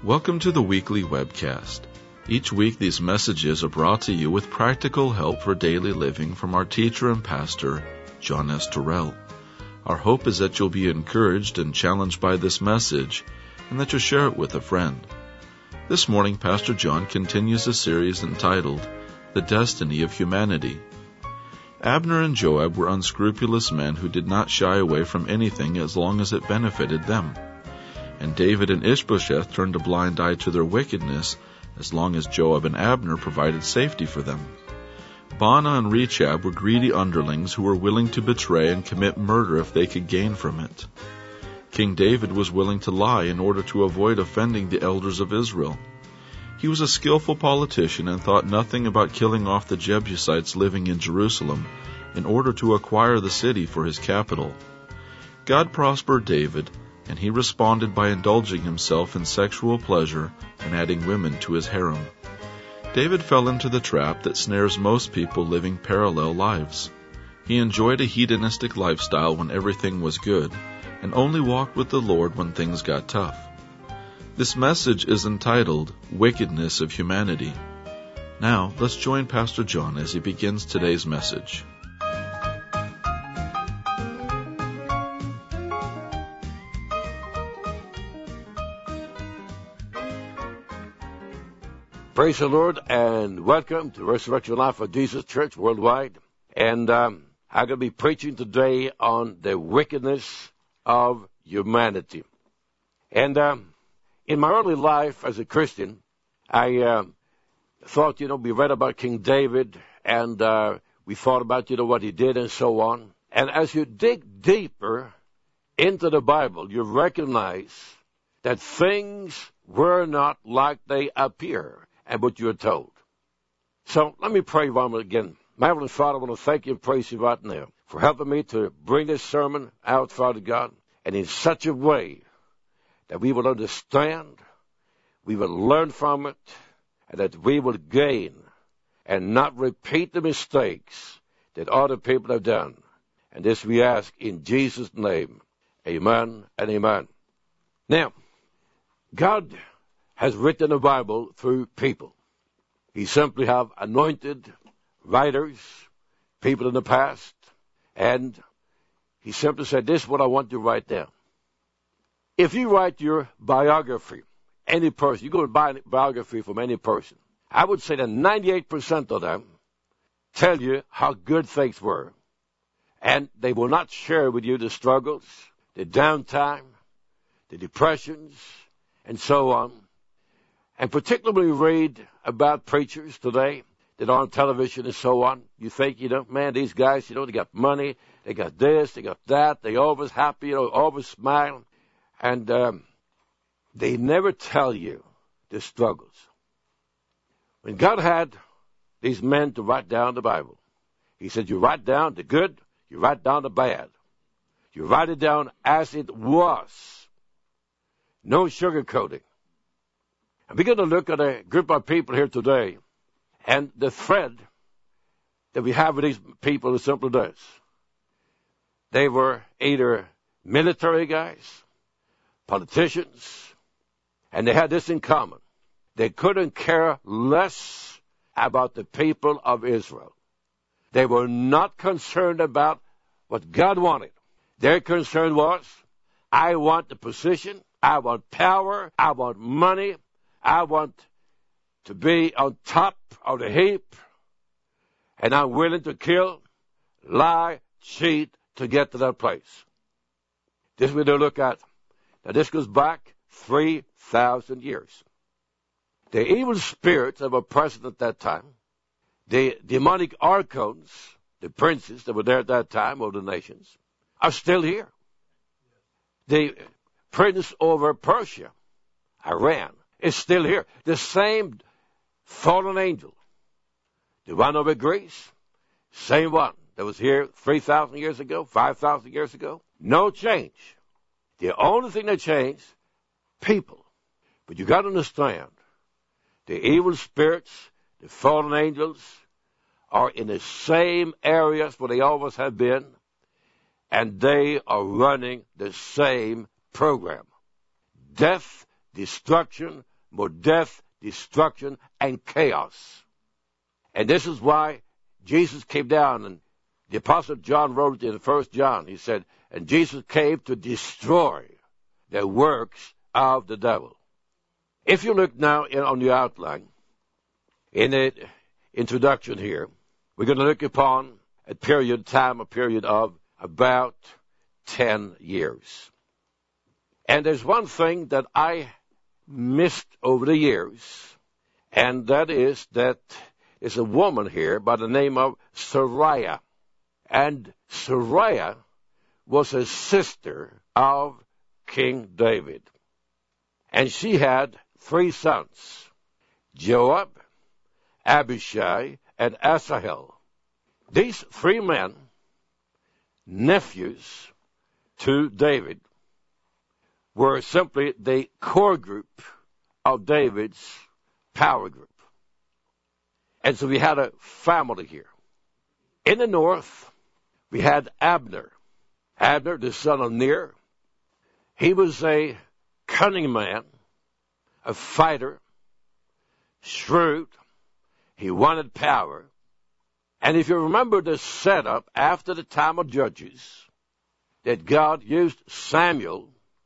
Welcome to the weekly webcast. Each week these messages are brought to you with practical help for daily living from our teacher and pastor, John S. Terrell. Our hope is that you'll be encouraged and challenged by this message, and that you'll share it with a friend. This morning, Pastor John continues a series entitled, The Destiny of Humanity. Abner and Joab were unscrupulous men who did not shy away from anything as long as it benefited them. And David and Ishbosheth turned a blind eye to their wickedness as long as Joab and Abner provided safety for them. Baanah and Rechab were greedy underlings who were willing to betray and commit murder if they could gain from it. King David was willing to lie in order to avoid offending the elders of Israel. He was a skillful politician and thought nothing about killing off the Jebusites living in Jerusalem in order to acquire the city for his capital. God prospered David, and he responded by indulging himself in sexual pleasure and adding women to his harem. David fell into the trap that snares most people living parallel lives. He enjoyed a hedonistic lifestyle when everything was good, and only walked with the Lord when things got tough. This message is entitled, Wickedness of Humanity. Now, let's join Pastor John as he begins today's message. Praise the Lord, and welcome to Resurrection Life of Jesus Church Worldwide. And I'm going to be preaching today on the wickedness of humanity. And in my early life as a Christian, I thought, we read about King David, and we thought about, what he did and so on. And as you dig deeper into the Bible, you recognize that things were not like they appear and what you are told. So let me pray one more again. My Heavenly Father, I want to thank you and praise you right now for helping me to bring this sermon out, Father God, and in such a way that we will understand, we will learn from it, and that we will gain and not repeat the mistakes that other people have done. And this we ask in Jesus' name. Amen and amen. Now, God has written the Bible through people. He simply have anointed writers, people in the past, and he simply said, this is what I want you to write down. If you write your biography, any person, you go and buy a biography from any person, I would say that 98% of them tell you how good things were, and they will not share with you the struggles, the downtime, the depressions, and so on. And particularly read about preachers today that are on television and so on. You think, man, these guys, they got money, they got this, they got that, they always happy, always smile. And they never tell you the struggles. When God had these men to write down the Bible, he said, you write down the good, you write down the bad. You write it down as it was. No sugarcoating. And we're going to look at a group of people here today, and the thread that we have with these people is simply this. They were either military guys, politicians, and they had this in common. They couldn't care less about the people of Israel. They were not concerned about what God wanted. Their concern was, I want the position, I want power, I want money, I want to be on top of the heap, and I'm willing to kill, lie, cheat to get to that place. This we're going to look at. Now, this goes back 3,000 years. The evil spirits that were present at that time, the demonic archons, the princes that were there at that time of the nations, are still here. The prince over Persia, Iran, is still here. The same fallen angel, the one over Greece, same one that was here 3,000 years ago, 5,000 years ago. No change. The only thing that changed, people. But you got to understand, the evil spirits, the fallen angels, are in the same areas where they always have been, and they are running the same program. Death, destruction, more death, destruction, and chaos. And this is why Jesus came down, and the Apostle John wrote in 1 John, he said, and Jesus came to destroy the works of the devil. If you look now on the outline, in the introduction here, we're going to look upon a period of about 10 years. And there's one thing that I missed over the years, and that is that there's a woman here by the name of Sariah. And Sariah was a sister of King David. And she had 3 sons, Joab, Abishai, and Asahel. These 3 men, nephews to David, were simply the core group of David's power group. And so we had a family here. In the north, we had Abner. Abner, the son of Ner. He was a cunning man, a fighter, shrewd. He wanted power. And if you remember the setup after the time of Judges, that God used Samuel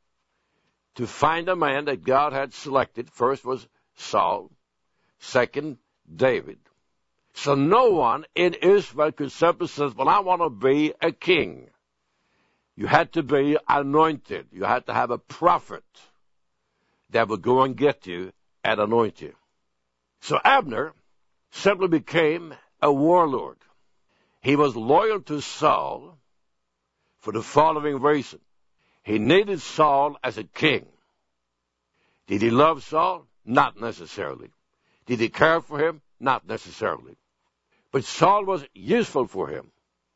to find a man that God had selected. First was Saul, second David. So no one in Israel could simply say, well, I want to be a king. You had to be anointed. You had to have a prophet that would go and get you and anoint you. So Abner simply became a warlord. He was loyal to Saul for the following reason. He needed Saul as a king. Did he love Saul? Not necessarily. Did he care for him? Not necessarily. But Saul was useful for him.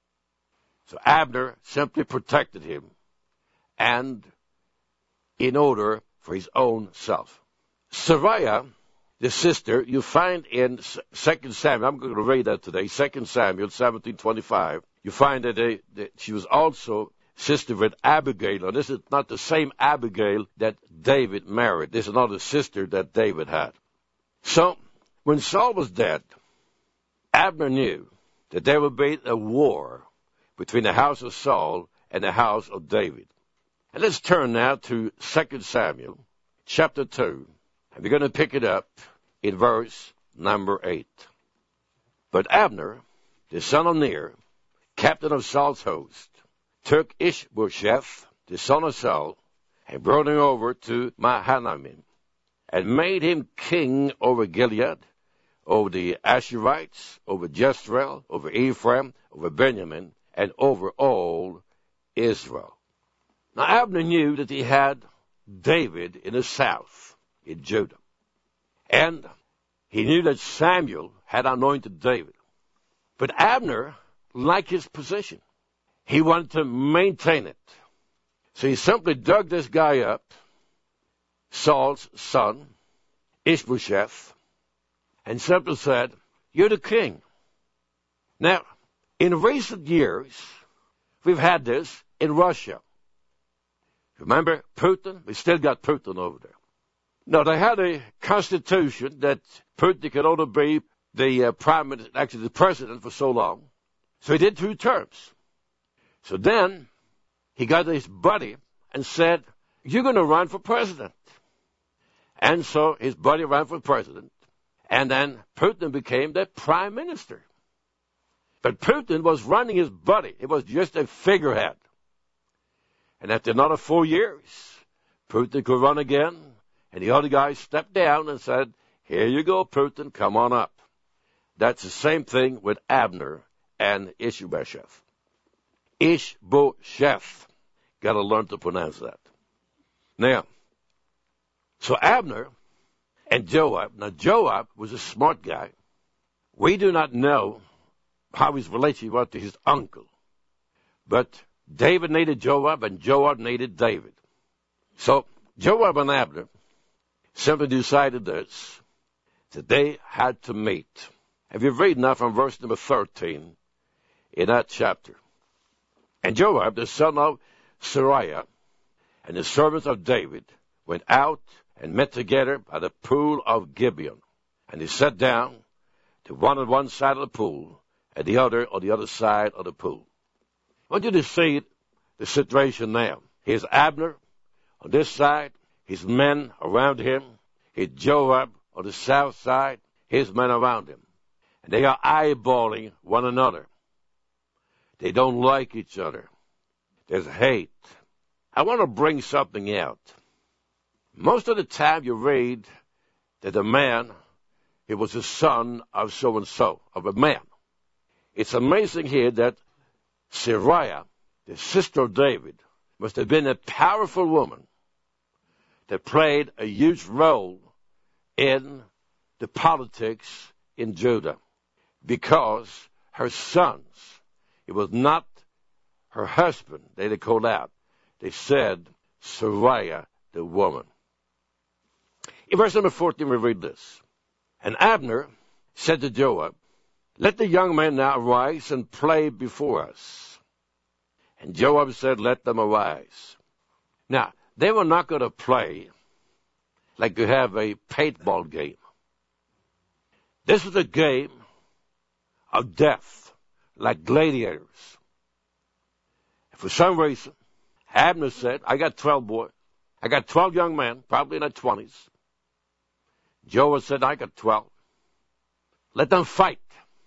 So Abner simply protected him, and in order for his own self. Sariah, the sister, you find in 2 Samuel, I'm going to read that today, 2 Samuel 17:25. You find that she was also sister with Abigail. And this is not the same Abigail that David married. This is another sister that David had. So, when Saul was dead, Abner knew that there would be a war between the house of Saul and the house of David. And let's turn now to 2 Samuel chapter 2. And we're going to pick it up in verse number 8. But Abner, the son of Ner, captain of Saul's host, took Ishbosheth, the son of Saul, and brought him over to Mahanaim, and made him king over Gilead, over the Asherites, over Jezreel, over Ephraim, over Benjamin, and over all Israel. Now Abner knew that he had David in the south, in Judah. And he knew that Samuel had anointed David. But Abner liked his position. He wanted to maintain it. So he simply dug this guy up, Saul's son, Ishbosheth, and simply said, you're the king. Now, in recent years, we've had this in Russia. Remember Putin? We still got Putin over there. No, they had a constitution that Putin could only be the prime minister, actually the president for so long. So he did 2 terms. So then he got his buddy and said, you're going to run for president. And so his buddy ran for president. And then Putin became the prime minister. But Putin was running his buddy. It was just a figurehead. And after another 4 years, Putin could run again. And the other guy stepped down and said, here you go, Putin, come on up. That's the same thing with Abner and Ishbosheth. Ishbosheth. Got to learn to pronounce that. Now, so Abner and Joab. Now, Joab was a smart guy. We do not know how his relationship was to his uncle. But David needed Joab, and Joab needed David. So Joab and Abner simply decided this, that they had to meet. If you read now from verse number 13 in that chapter. And Joab, the son of Sariah, and the servants of David, went out and met together by the pool of Gibeon. And they sat down, the one on one side of the pool, and the other on the other side of the pool. I want you to see the situation now. Here's Abner on this side, his men around him. Here's Joab on the south side, his men around him. And they are eyeballing one another. They don't like each other. There's hate. I want to bring something out. Most of the time you read that a man, he was the son of so-and-so, of a man. It's amazing here that Sariah, the sister of David, must have been a powerful woman that played a huge role in the politics in Judah, because her sons, it was not her husband they called out. They said, Sariah, the woman. In verse number 14, we read this. And Abner said to Joab, let the young men now arise and play before us. And Joab said, let them arise. Now, they were not going to play like you have a paintball game. This was a game of death, like gladiators. And for some reason, Abner said, I got 12 boys. I got 12 young men, probably in their 20s. Joab said, I got 12. Let them fight.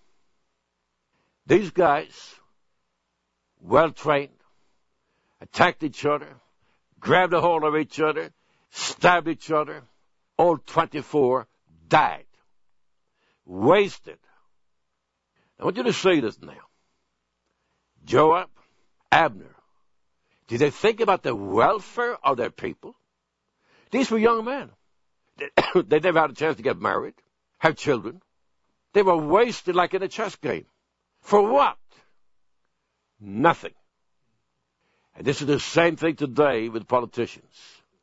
These guys, well-trained, attacked each other, grabbed a hold of each other, stabbed each other. All 24 died. Wasted. I want you to see this now. Joab, Abner, did they think about the welfare of their people? These were young men. They never had a chance to get married, have children. They were wasted like in a chess game. For what? Nothing. And this is the same thing today with politicians.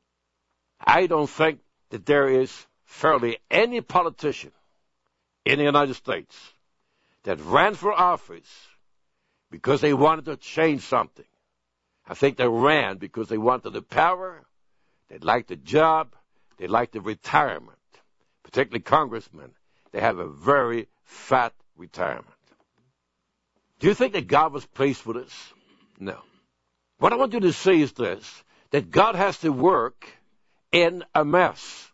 I don't think that there is fairly any politician in the United States that ran for office because they wanted to change something. I think they ran because they wanted the power, they liked the job, they liked the retirement. Particularly congressmen, they have a very fat retirement. Do you think that God was pleased with us? No. What I want you to see is this, that God has to work in a mess.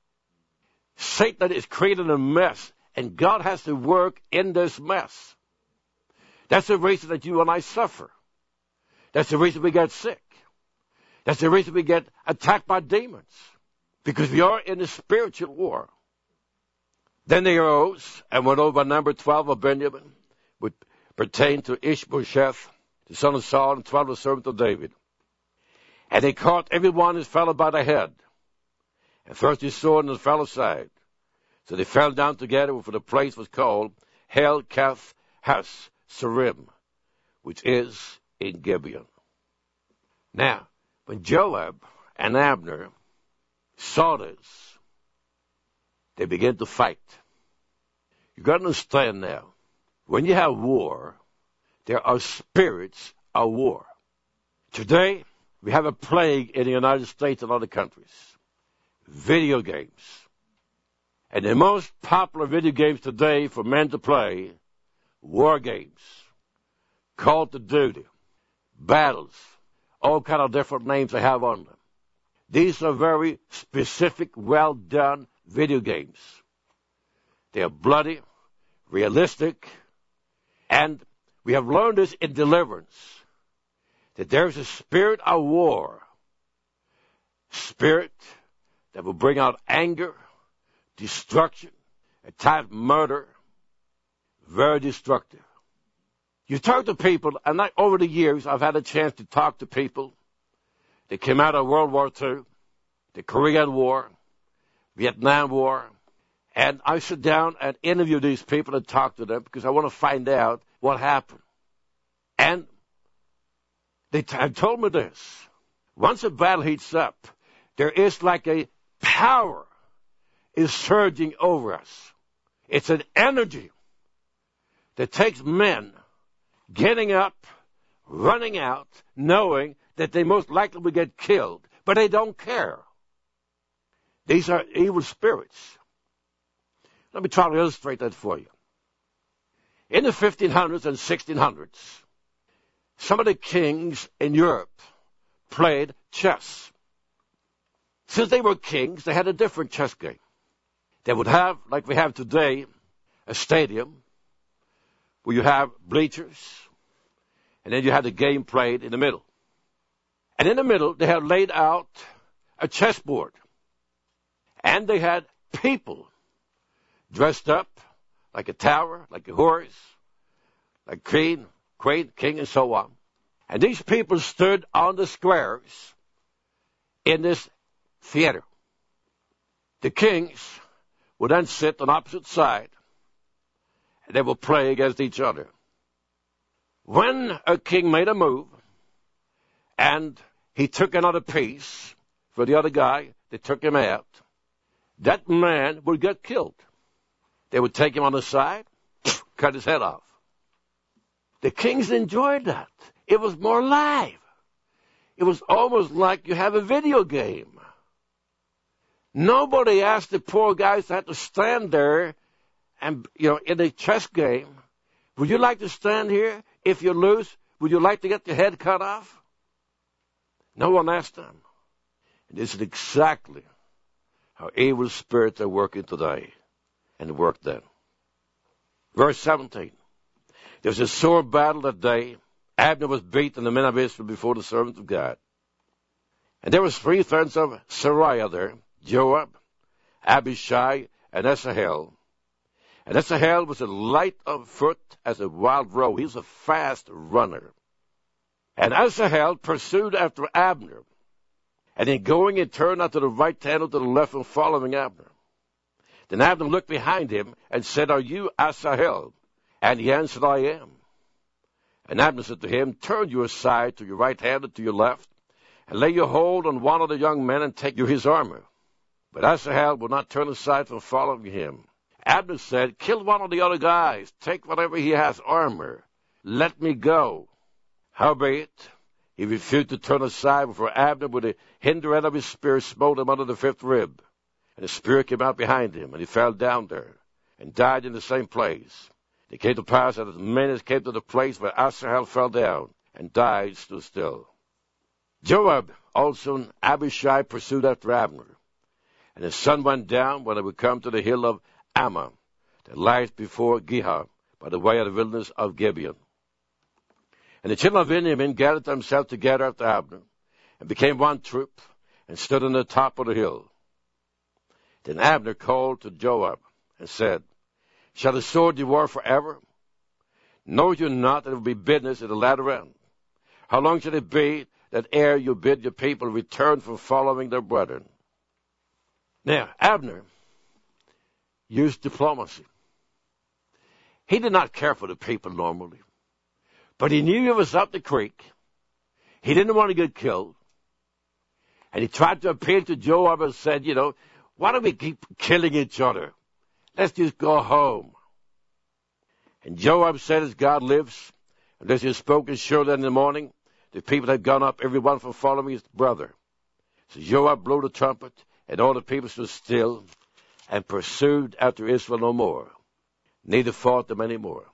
Satan is creating a mess, and God has to work in this mess. That's the reason that you and I suffer. That's the reason we get sick. That's the reason we get attacked by demons, because we are in a spiritual war. Then they arose and went over number 12 of Benjamin, which pertained to Ishbosheth, the son of Saul, and 12 the servant of David. And they caught every one his fellow by the head, and thrust his sword in his fellow's side. So they fell down together, for the place was called Helkath Has Sarim, which is in Gibeon. Now, when Joab and Abner saw this, they began to fight. You've got to understand now, when you have war, there are spirits of war. Today, we have a plague in the United States and other countries. Video games. And the most popular video games today for men to play, war games, Call of Duty, battles, all kind of different names they have on them. These are very specific, well-done video games. They are bloody, realistic, and we have learned this in deliverance, that there is a spirit of war, spirit that will bring out anger, destruction, at times murder, very destructive. You talk to people, and over the years, I've had a chance to talk to people that came out of World War II, the Korean War, Vietnam War, and I sit down and interview these people and talk to them because I want to find out what happened. And they told me this. Once a battle heats up, there is like a power is surging over us. It's an energy that takes men getting up, running out, knowing that they most likely will get killed, but they don't care. These are evil spirits. Let me try to illustrate that for you. In the 1500s and 1600s, some of the kings in Europe played chess. Since they were kings, they had a different chess game. They would have, like we have today, a stadium where you have bleachers, and then you had the game played in the middle. And in the middle, they had laid out a chessboard. And they had people dressed up like a tower, like a horse, like queen, king, and so on. And these people stood on the squares in this theater. The kings would then sit on opposite side, and they would play against each other. When a king made a move, and he took another piece for the other guy, they took him out, that man would get killed. They would take him on the side, cut his head off. The kings enjoyed that. It was more live. It was almost like you have a video game. Nobody asked the poor guys that had to stand there and, in a chess game, would you like to stand here? If you lose, would you like to get your head cut off? No one asked them. And this is exactly how evil spirits are working today and worked then. Verse 17. There was a sore battle that day. Abner was beaten, and the men of Israel before the servants of God. And there was 3 sons of Sariah there, Joab, Abishai, and Asahel. And Asahel was a light of foot as a wild roe. He was a fast runner. And Asahel pursued after Abner. And in going, he turned not to the right hand or to the left and following Abner. Then Abner looked behind him and said, Are you Asahel? And he answered, I am. And Abner said to him, Turn you aside to your right hand or to your left, and lay your hold on one of the young men and take you his armor. But Asahel would not turn aside from following him. Abner said, Kill one of the other guys. Take whatever he has armor. Let me go. Howbeit, he refused to turn aside before Abner with the hinder end of his spear smote him under the 5th rib. And the spear came out behind him, and he fell down there, and died in the same place. It came to pass that as many as came to the place where Asahel fell down, and died stood still. Joab also and Abishai pursued after Abner. And the sun went down when they would come to the hill of Ammah, that lies before Gihah, by the way of the wilderness of Gibeon. And the children of Benjamin gathered themselves together after Abner, and became one troop, and stood on the top of the hill. Then Abner called to Joab, and said, Shall the sword devour forever? Know you not that it will be business at the latter end? How long shall it be that ere you bid your people return from following their brethren? Now, Abner used diplomacy. He did not care for the people normally, but he knew he was up the creek. He didn't want to get killed. And he tried to appeal to Joab and said, why do we keep killing each other? Let's just go home. And Joab said, as God lives, unless he had spoken sure that in the morning, the people had gone up, every one from following his brother. So Joab blew the trumpet, and all the people stood still, and pursued after Israel no more, neither fought them any more.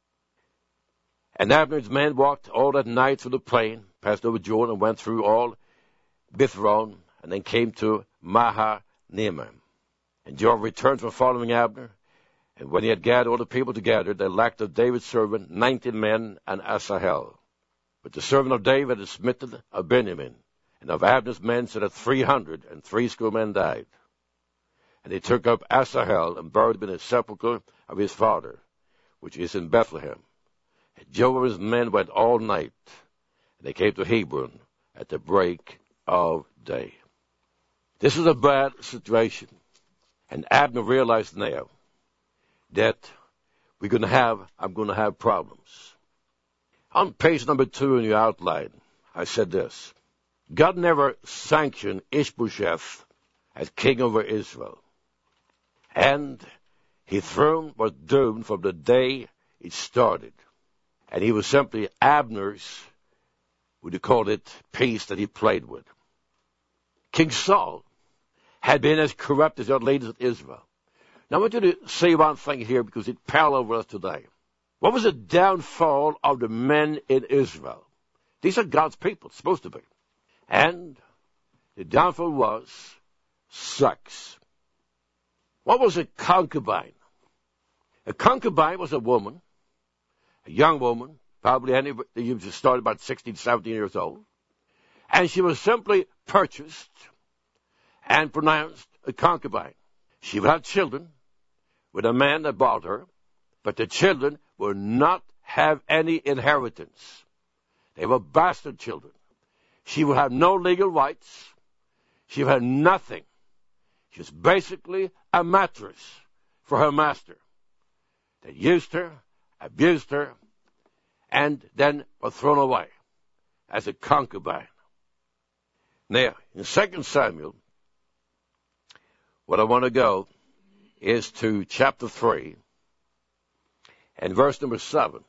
And Abner's men walked all that night through the plain, passed over Jordan, and went through all Bithron, and then came to Mahanaim. And Joab returned from following Abner, and when he had gathered all the people together, they lacked of David's servant 90 men and Asahel. But the servant of David had smitten of Benjamin, and of Abner's men so that 360 men died. And they took up Asahel and buried him in the sepulchre of his father, which is in Bethlehem. And Joab's men went all night, and they came to Hebron at the break of day. This is a bad situation. And Abner realized now that I'm going to have problems. On page number 2 in your outline, I said this: God never sanctioned Ishbosheth as king over Israel. And his throne was doomed from the day it started. And he was simply Abner's, would you call it, piece that he played with. King Saul had been as corrupt as their leaders of Israel. Now I want you to see one thing here because it parallels with us today. What was the downfall of the men in Israel? These are God's people, supposed to be. And the downfall was sex. What was a concubine? A concubine was a woman, a young woman, probably she started about 16, 17 years old. And she was simply purchased and pronounced a concubine. She would have children with a man that bought her, but the children would not have any inheritance. They were bastard children. She would have no legal rights. She would have nothing. She was basically a mattress for her master. They used her, abused her, and then were thrown away as a concubine. Now, in 2 Samuel, what I want to go is to chapter 3 and verse number 7.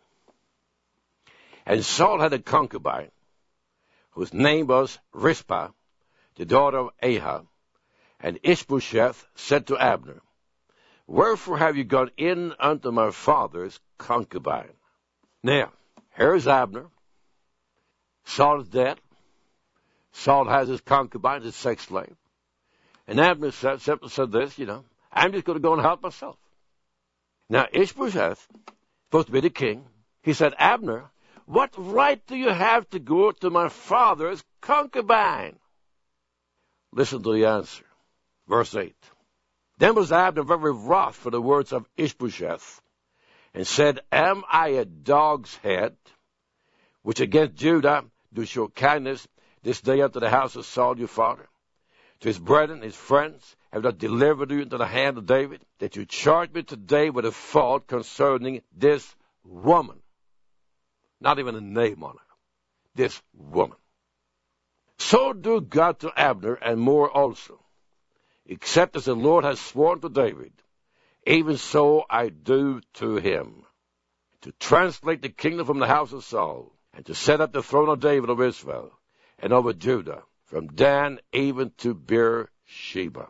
And Saul had a concubine whose name was Rizpah, the daughter of Ahab. And Ishbosheth said to Abner, Wherefore have you gone in unto my father's concubine? Now, here's Abner. Saul is dead. Saul has his concubine, his sex slave. And Abner simply said this, I'm just going to go and help myself. Now, Ishbosheth, supposed to be the king, he said, Abner, what right do you have to go to my father's concubine? Listen to the answer. Verse 8. Then was Abner very wroth for the words of Ishbosheth, and said, Am I a dog's head, which against Judah do show kindness this day unto the house of Saul your father? To his brethren, his friends, have not delivered you into the hand of David, that you charge me today with a fault concerning this woman. Not even a name on her. This woman. So do God to Abner, and more also. Except as the Lord has sworn to David, even so I do to him. To translate the kingdom from the house of Saul, and to set up the throne of David of Israel, and over Judah, from Dan even to Beersheba.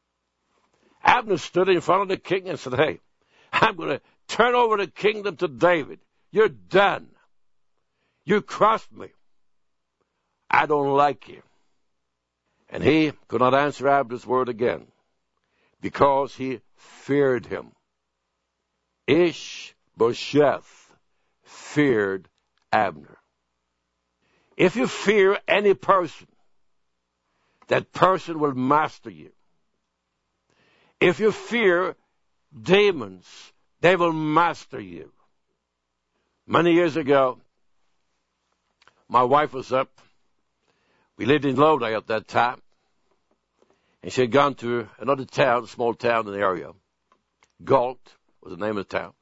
Abner stood in front of the king and said, Hey, I'm going to turn over the kingdom to David. You're done. You crossed me. I don't like you. And he could not answer Abner's word again, because he feared him. Ishbosheth feared Abner. If you fear any person, that person will master you. If you fear demons, they will master you. Many years ago, my wife was up. We lived in Lodi at that time. And she had gone to another town, a small town in the area. Galt was the name of the town.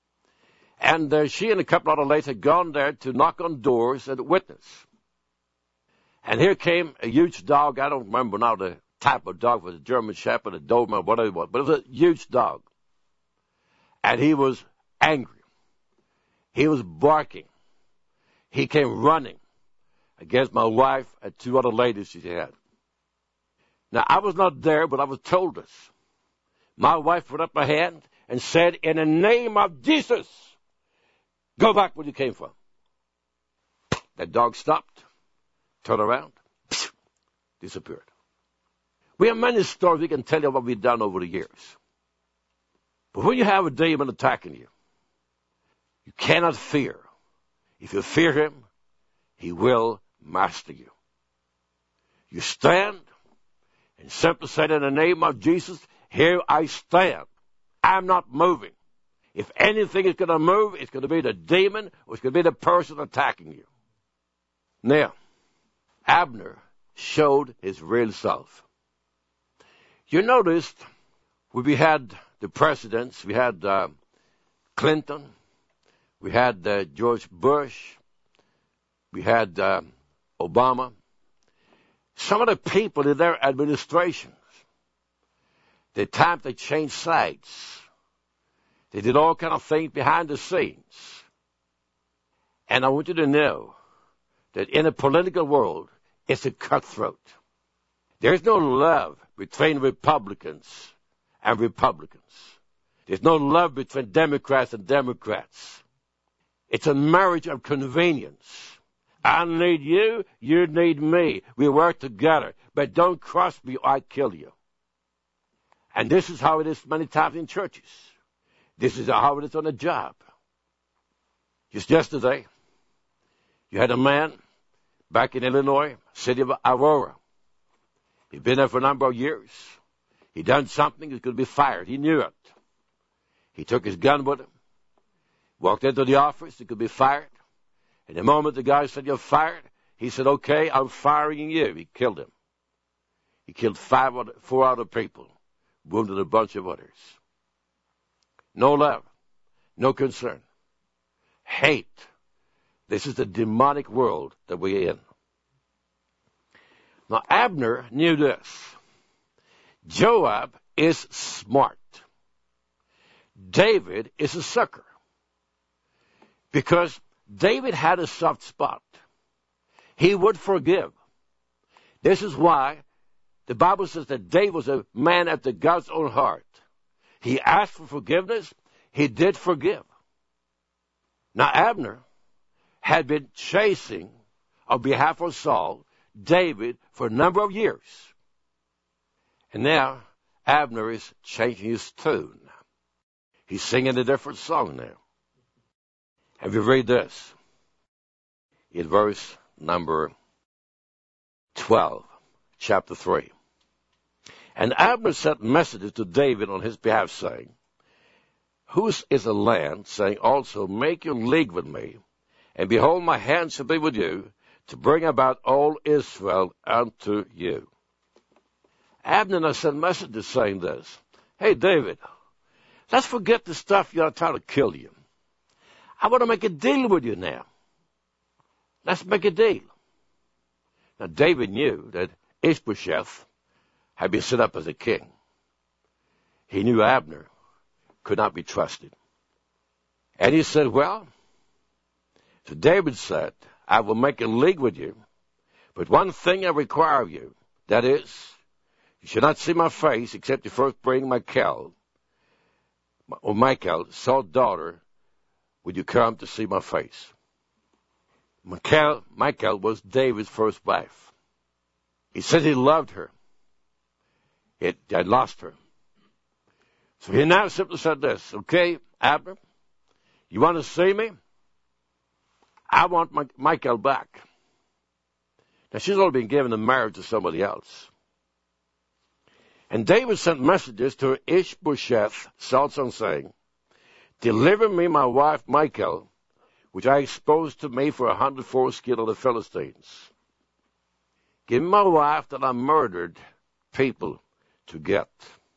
And she and a couple other ladies had gone there to knock on doors and witness. And here came a huge dog. I don't remember now the type of dog. It was a German Shepherd, a Doberman, whatever it was. But it was a huge dog. And he was angry. He was barking. He came running against my wife and two other ladies she had. Now, I was not there, but I was told this. My wife put up her hand and said, in the name of Jesus, go back where you came from. That dog stopped, turned around, disappeared. We have many stories we can tell you what we've done over the years. But when you have a demon attacking you, you cannot fear. If you fear him, he will master you. You stand and simply say, in the name of Jesus, here I stand. I'm not moving. If anything is going to move, it's going to be the demon or it's going to be the person attacking you. Now, Abner showed his real self. You noticed when we had the presidents, we had Clinton, we had George Bush, we had Obama. Some of the people in their administrations, the time they changed sides, they did all kind of things behind the scenes. And I want you to know that in a political world, it's a cutthroat. There's no love between Republicans and Republicans. There's no love between Democrats and Democrats. It's a marriage of convenience. I need you, you need me. We work together. But don't cross me or I kill you. And this is how it is many times in churches. This is how it is on a job. Just yesterday, you had a man back in Illinois, city of Aurora. He'd been there for a number of years. He'd done something, he could be fired. He knew it. He took his gun with him, walked into the office, he could be fired. And the moment the guy said, "You're fired," he said, "Okay, I'm firing you." He killed him. He killed 4 other people, wounded a bunch of others. No love, no concern. Hate. This is the demonic world that we're in. Now, Abner knew this. Joab is smart. David is a sucker. Because David had a soft spot. He would forgive. This is why the Bible says that David was a man after God's own heart. He asked for forgiveness. He did forgive. Now, Abner had been chasing, on behalf of Saul, David for a number of years. And now, Abner is changing his tune. He's singing a different song now. And we read this in verse number 12, chapter 3. And Abner sent messages to David on his behalf, saying, "Whose is the land?" saying also, "Make your league with me, and behold, my hand shall be with you, to bring about all Israel unto you." Abner now sent messages saying this, "Hey, David, let's forget the stuff you're trying to kill you. I want to make a deal with you now. Let's make a deal." Now, David knew that Ishbosheth had been set up as a king. He knew Abner could not be trusted. And he said, "Well," so David said, "I will make a league with you, but one thing I require of you, that is, you should not see my face except you first bring Michal, Saul's daughter, would you come to see my face?" Michal was David's first wife. He said he loved her. He had lost her. So he now simply said this, "Okay, Abner, you want to see me? I want Michal back." Now, she's already been given in marriage to somebody else. And David sent messages to Ishbosheth, Saul's son, saying, "Deliver me my wife Michal, which I exposed to me for 100 foreskin of the Philistines. Give me my wife that I murdered people to get."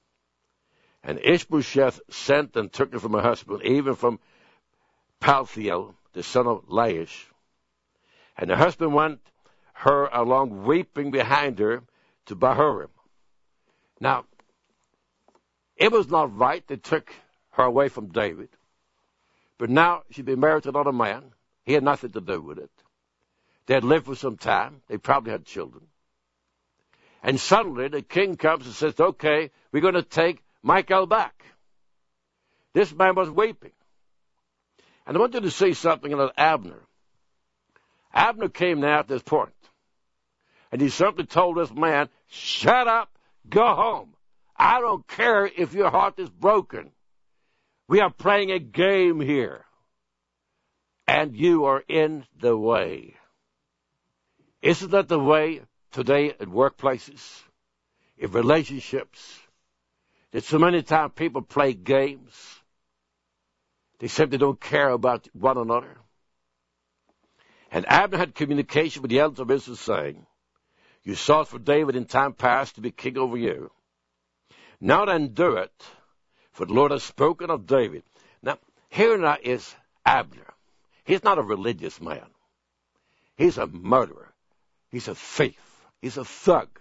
And Ishbosheth sent and took her from her husband, even from Palthiel, the son of Laish. And the husband went her along weeping behind her to Bahurim. Now, it was not right they took her away from David. But now she'd been married to another man. He had nothing to do with it. They had lived for some time. They probably had children. And suddenly the king comes and says, "Okay, we're going to take Michal back." This man was weeping. And I want you to see something about Abner. Abner came now at this point. And he simply told this man, "Shut up, go home. I don't care if your heart is broken. We are playing a game here. And you are in the way." Isn't that the way today in workplaces, in relationships, that so many times people play games? They simply don't care about one another. And Abner had communication with the elders of Israel, saying, "You sought for David in time past to be king over you. Now then do it, for the Lord has spoken of David." Now, here now is Abner. He's not a religious man. He's a murderer. He's a thief. He's a thug.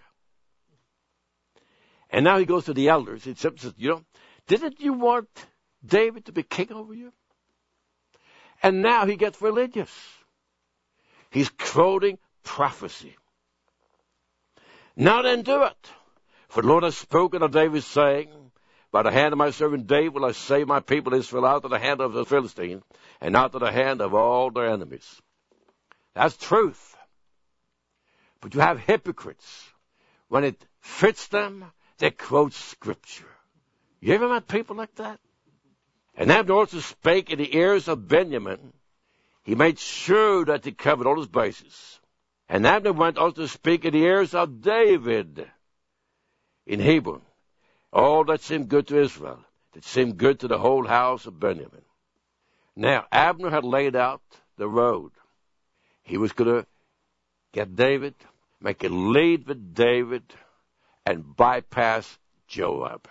And now he goes to the elders. He says, "Didn't you want David to be king over you?" And now he gets religious. He's quoting prophecy. Now then do it. For the Lord has spoken of David, saying, by the hand of my servant David will I save my people Israel out of the hand of the Philistines, and out of the hand of all their enemies. That's truth. But you have hypocrites. When it fits them, they quote Scripture. You ever met people like that? And Abner also spake in the ears of Benjamin. He made sure that he covered all his bases. And Abner went also to speak in the ears of David in Hebron. All that seemed good to Israel, that seemed good to the whole house of Benjamin. Now, Abner had laid out the road. He was going to get David, make a lead with David, and bypass Joab.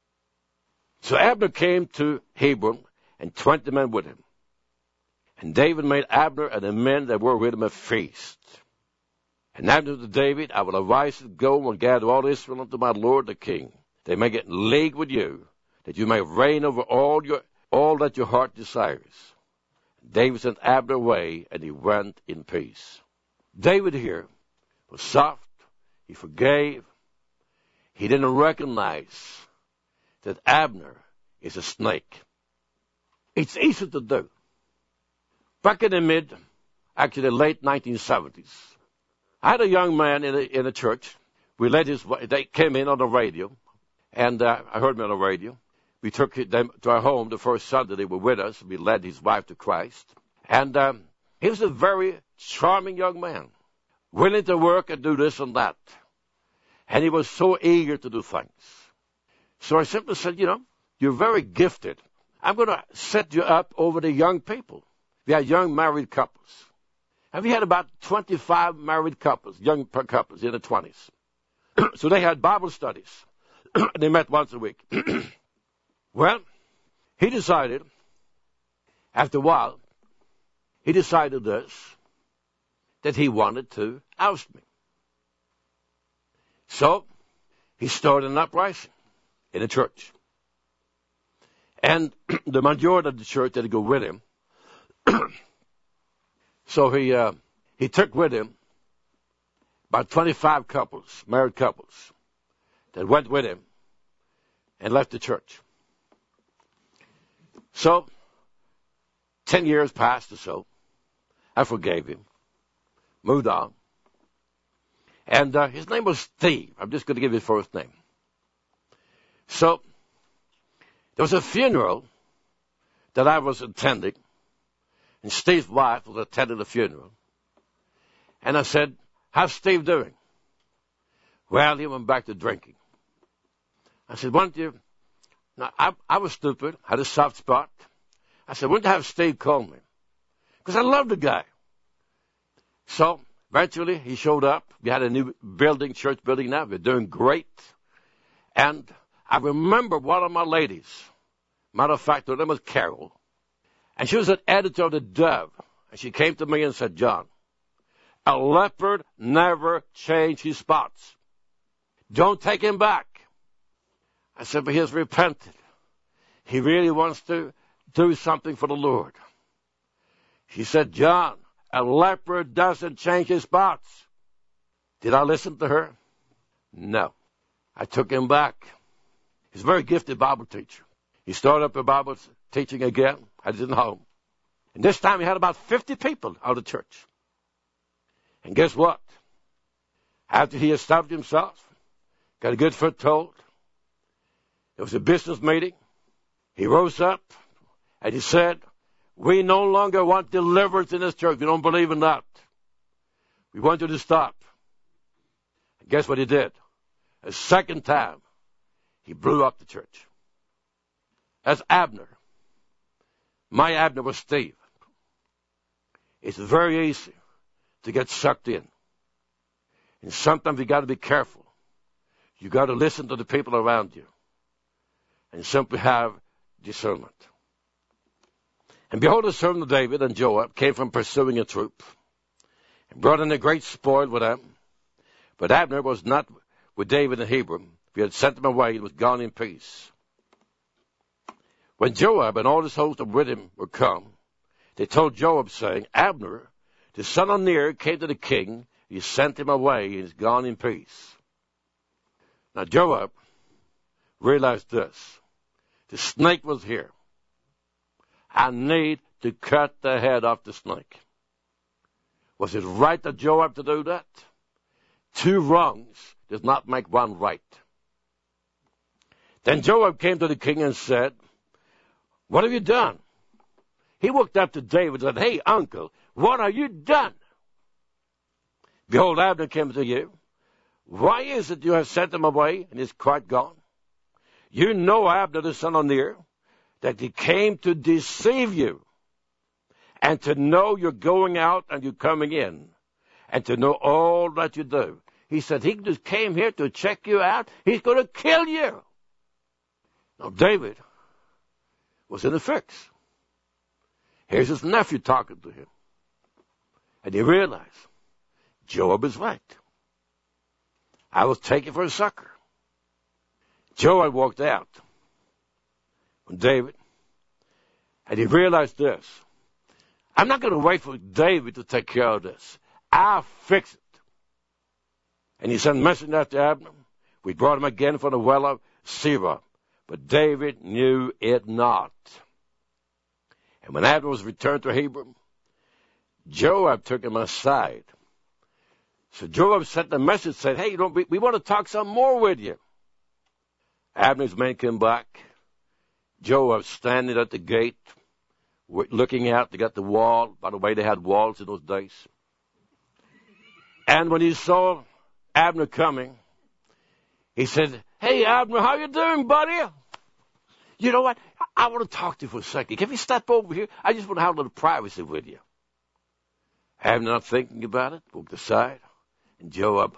So Abner came to Hebron, and 20 men with him. And David made Abner and the men that were with him a feast. And Abner to David, I will arise and go and gather all Israel unto my lord the king. They may get in league with you, that you may reign over all that your heart desires. David sent Abner away, and he went in peace. David here was soft. He forgave. He didn't recognize that Abner is a snake. It's easy to do. Back in the late 1970s, I had a young man in a church. They came in on the radio, and I heard him on the radio. We took them to our home the first Sunday they were with us. We led his wife to Christ. And he was a very charming young man, willing to work and do this and that. And he was so eager to do things. So I simply said, you're very gifted. I'm going to set you up over the young people. We had young married couples. And we had about 25 married couples, young couples in the 20s. So they had Bible studies. They met once a week. Well, he decided, after a while, that he wanted to oust me. So he started an uprising in the church. And the majority of the church had to go with him. So he took with him about 25 couples, married couples, that went with him and left the church. So 10 years passed or so. I forgave him, moved on. And his name was Steve. I'm just going to give you his first name. So there was a funeral that I was attending, and Steve's wife was attending the funeral. And I said, how's Steve doing? Well, he went back to drinking. I said, why don't you... Now, I was stupid, had a soft spot. I said, why don't you have Steve call me? Because I love the guy. So eventually he showed up. We had a new building, church building now. We're doing great. And I remember one of my ladies, matter of fact, her name was Carol, and she was an editor of the Dove. And she came to me and said, John, a leopard never changed his spots. Don't take him back. I said, but he has repented. He really wants to do something for the Lord. She said, John, a leopard doesn't change his spots. Did I listen to her? No. I took him back. He's a very gifted Bible teacher. He started up a Bible teaching again. I didn't know. And this time he had about 50 people out of church. And guess what? After he established himself, got a good foothold, there was a business meeting. He rose up and he said, we no longer want deliverance in this church. We don't believe in that. We want you to stop. And guess what he did? A second time, he blew up the church. That's Abner. My Abner was Steve. It's very easy to get sucked in. And sometimes you got to be careful. You got to listen to the people around you and simply have discernment. And behold, the servant of David and Joab came from pursuing a troop and brought in a great spoil with them. But Abner was not with David in Hebron. He had sent him away and was gone in peace. When Joab and all his host with him were come, they told Joab, saying, Abner, the son of Ner, came to the king. He sent him away and is gone in peace. Now Joab realized this. The snake was here. I need to cut the head off the snake. Was it right of Joab to do that? 2 wrongs does not make 1 right. Then Joab came to the king and said, what have you done? He walked up to David and said, hey, uncle, what have you done? Behold, Abner came to you. Why is it you have sent him away and he's quite gone? You know Abner, the son of Ner, that he came to deceive you, and to know you're going out and you're coming in, and to know all that you do. He said he just came here to check you out. He's going to kill you. Now, David was in a fix. Here's his nephew talking to him. And he realized, Joab is right. I was taken for a sucker. Joab walked out on David, and he realized this. I'm not going to wait for David to take care of this. I'll fix it. And he sent messengers after Abner. We brought him again from the well of Sirah. But David knew it not. And when Abner was returned to Hebron, Joab took him aside. So Joab sent a message, said, hey, we want to talk some more with you. Abner's men came back. Joab standing at the gate, looking out. They got the wall. By the way, they had walls in those days. And when he saw Abner coming, he said, hey, Abner, how you doing, buddy? You know what? I want to talk to you for a second. Can we step over here? I just want to have a little privacy with you. Abner, not thinking about it, walked aside. And Joab,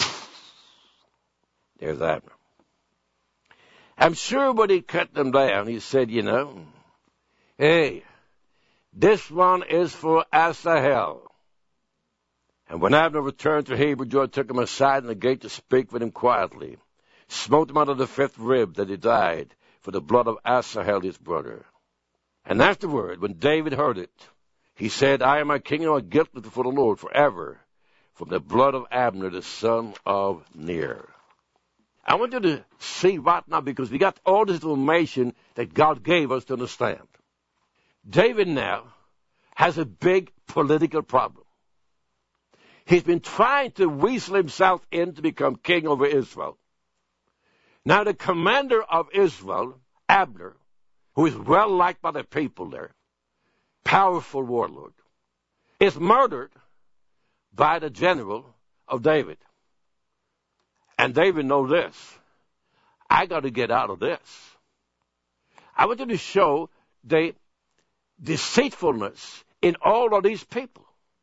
there's Abner. I'm sure when he cut them down, he said, hey, this one is for Asahel. And when Abner returned to Hebron, Joab took him aside in the gate to speak with him quietly, smote him out of the 5th rib that he died for the blood of Asahel his brother. And afterward, when David heard it, he said, I am a king and am guiltless before the Lord forever, from the blood of Abner, the son of Ner. I want you to see right now, because we got all this information that God gave us to understand. David now has a big political problem. He's been trying to weasel himself in to become king over Israel. Now the commander of Israel, Abner, who is well liked by the people there, powerful warlord, is murdered by the general of David. And David knows this. I got to get out of this. I want you to show the deceitfulness in all of these people.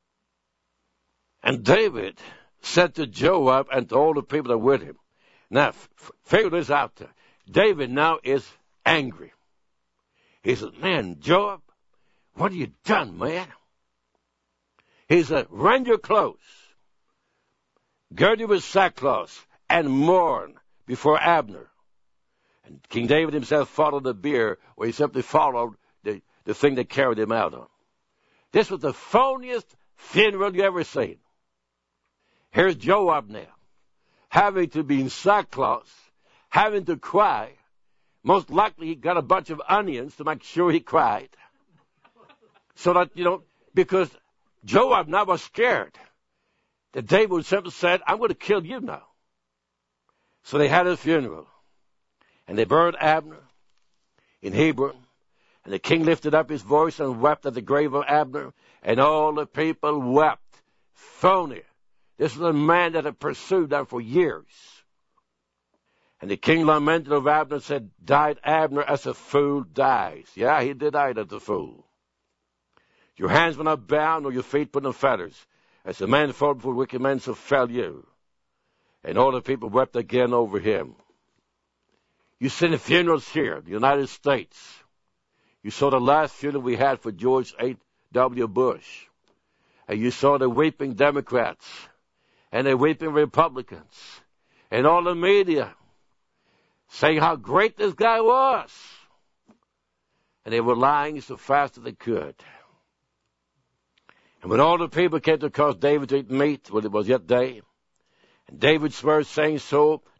And David said to Joab and to all the people that were with him, now, figure this out there. David now is angry. He said, man, Joab, what have you done, man? He said, rend your clothes, gird you with sackcloth, and mourn before Abner. And King David himself followed the bier, or he simply followed the thing that carried him out on. This was the phoniest funeral you ever seen. Here's Joab now, having to be in sackcloth, having to cry. Most likely he got a bunch of onions to make sure he cried. So that, because Joab now was scared that David would simply said, I'm going to kill you now. So they had a funeral. And they buried Abner in Hebron. And the king lifted up his voice and wept at the grave of Abner. And all the people wept. Phony. This was a man that had pursued them for years. And the king lamented of Abner and said, died Abner as a fool dies. Yeah, he did die as a fool. Your hands were not bound, nor your feet put in fetters. As a man fought before wicked men, so fell you. And all the people wept again over him. You see the funerals here, the United States. You saw the last funeral we had for George H.W. Bush. And you saw the weeping Democrats and the weeping Republicans and all the media saying how great this guy was. And they were lying so fast as they could. And when all the people came to cause David to eat meat, when it was yet day, and David swears, saying so,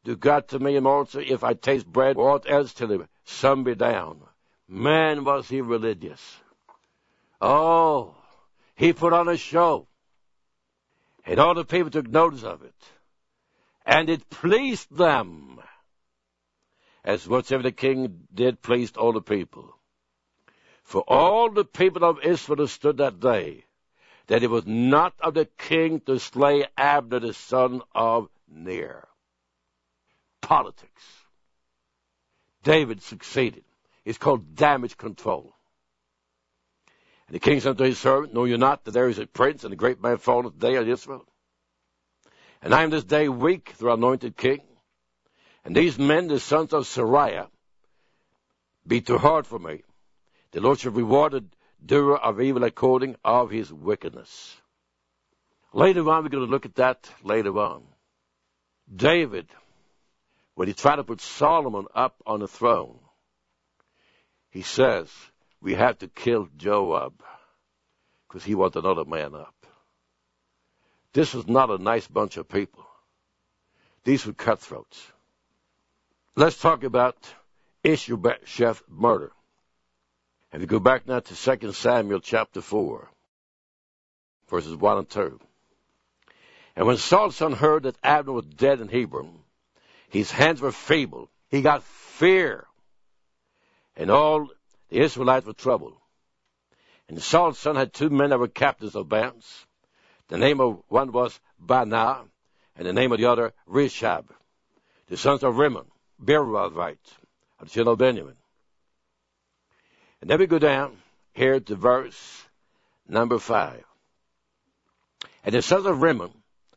do God to me also if I taste bread or aught else till the sun be down. Man, was he religious. Oh, he put on a show. And all the people took notice of it. And it pleased them, as whatsoever the king did pleased all the people. For all the people of Israel understood that day that it was not of the king to slay Abner the son of Ner. Politics. David succeeded. It's called damage control. And the king said unto his servant, Know you not that there is a prince and a great man fallen today in Israel? And I am this day weak through our anointed king. And these men, the sons of Sariah, be too hard for me. The Lord shall reward the doer of evil according of his wickedness. Later on, we're going to look at that later on. David, when he tried to put Solomon up on the throne, he says, we have to kill Joab because he wants another man up. This was not a nice bunch of people. These were cutthroats. Let's talk about Ishbosheth's murder. If you go back now to 2 Samuel chapter 4, verses 1 and 2. And when Saul's son heard that Abner was dead in Hebron, his hands were feeble. He got fear. And all the Israelites were troubled. And Saul's son had two men that were captains of bands. The name of one was Baanah, and the name of the other Rechab, the sons of Rimmon, Beerothite, of the children of Benjamin. And then we go down here to verse number 5. And the sons of Rimmon,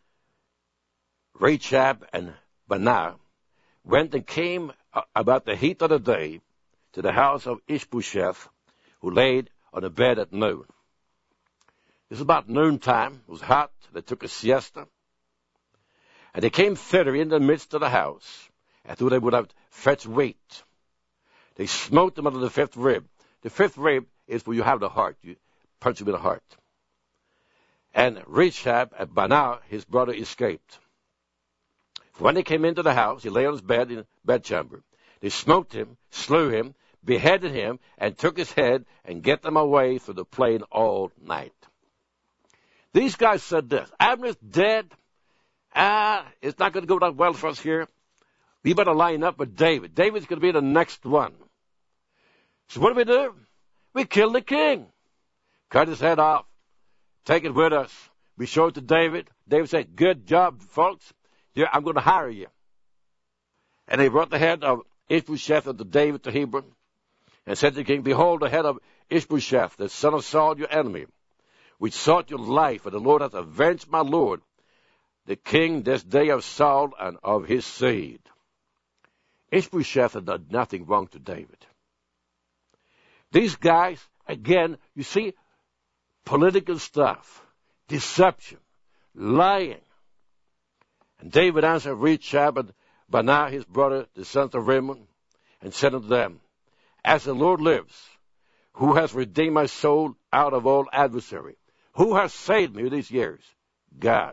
Rechab and Baanah, went and came about the heat of the day to the house of Ishbosheth, who laid on a bed at noon. This was about noontime. It was hot. They took a siesta. And they came thither in the midst of the house, as though they would have fetched wheat. They smote them under the fifth rib. The fifth rib is where you have the heart. You punch him in the heart. And Rechab and Baanah, his brother, escaped. For when they came into the house, he lay on his bed in the bedchamber. They smote him, slew him, beheaded him, and took his head and get them away through the plain all night. These guys said this, Abner's dead. It's not going to go that well for us here. We better line up with David. David's going to be the next one. So what do? We kill the king. Cut his head off. Take it with us. We show it to David. David said, good job, folks. Yeah, I'm going to hire you. And they brought the head of Ishbosheth unto David to Hebron, and said to the king, Behold, the head of Ishbosheth, the son of Saul, your enemy, which sought your life, and the Lord hath avenged my Lord, the king, this day of Saul and of his seed. Ishbosheth had done nothing wrong to David. These guys, again, you see, political stuff, deception, lying. And David answered Rechab and Baanah, his brother, the sons of Rimmon, and said unto them, As the Lord lives, who has redeemed my soul out of all adversary? Who has saved me these years? God.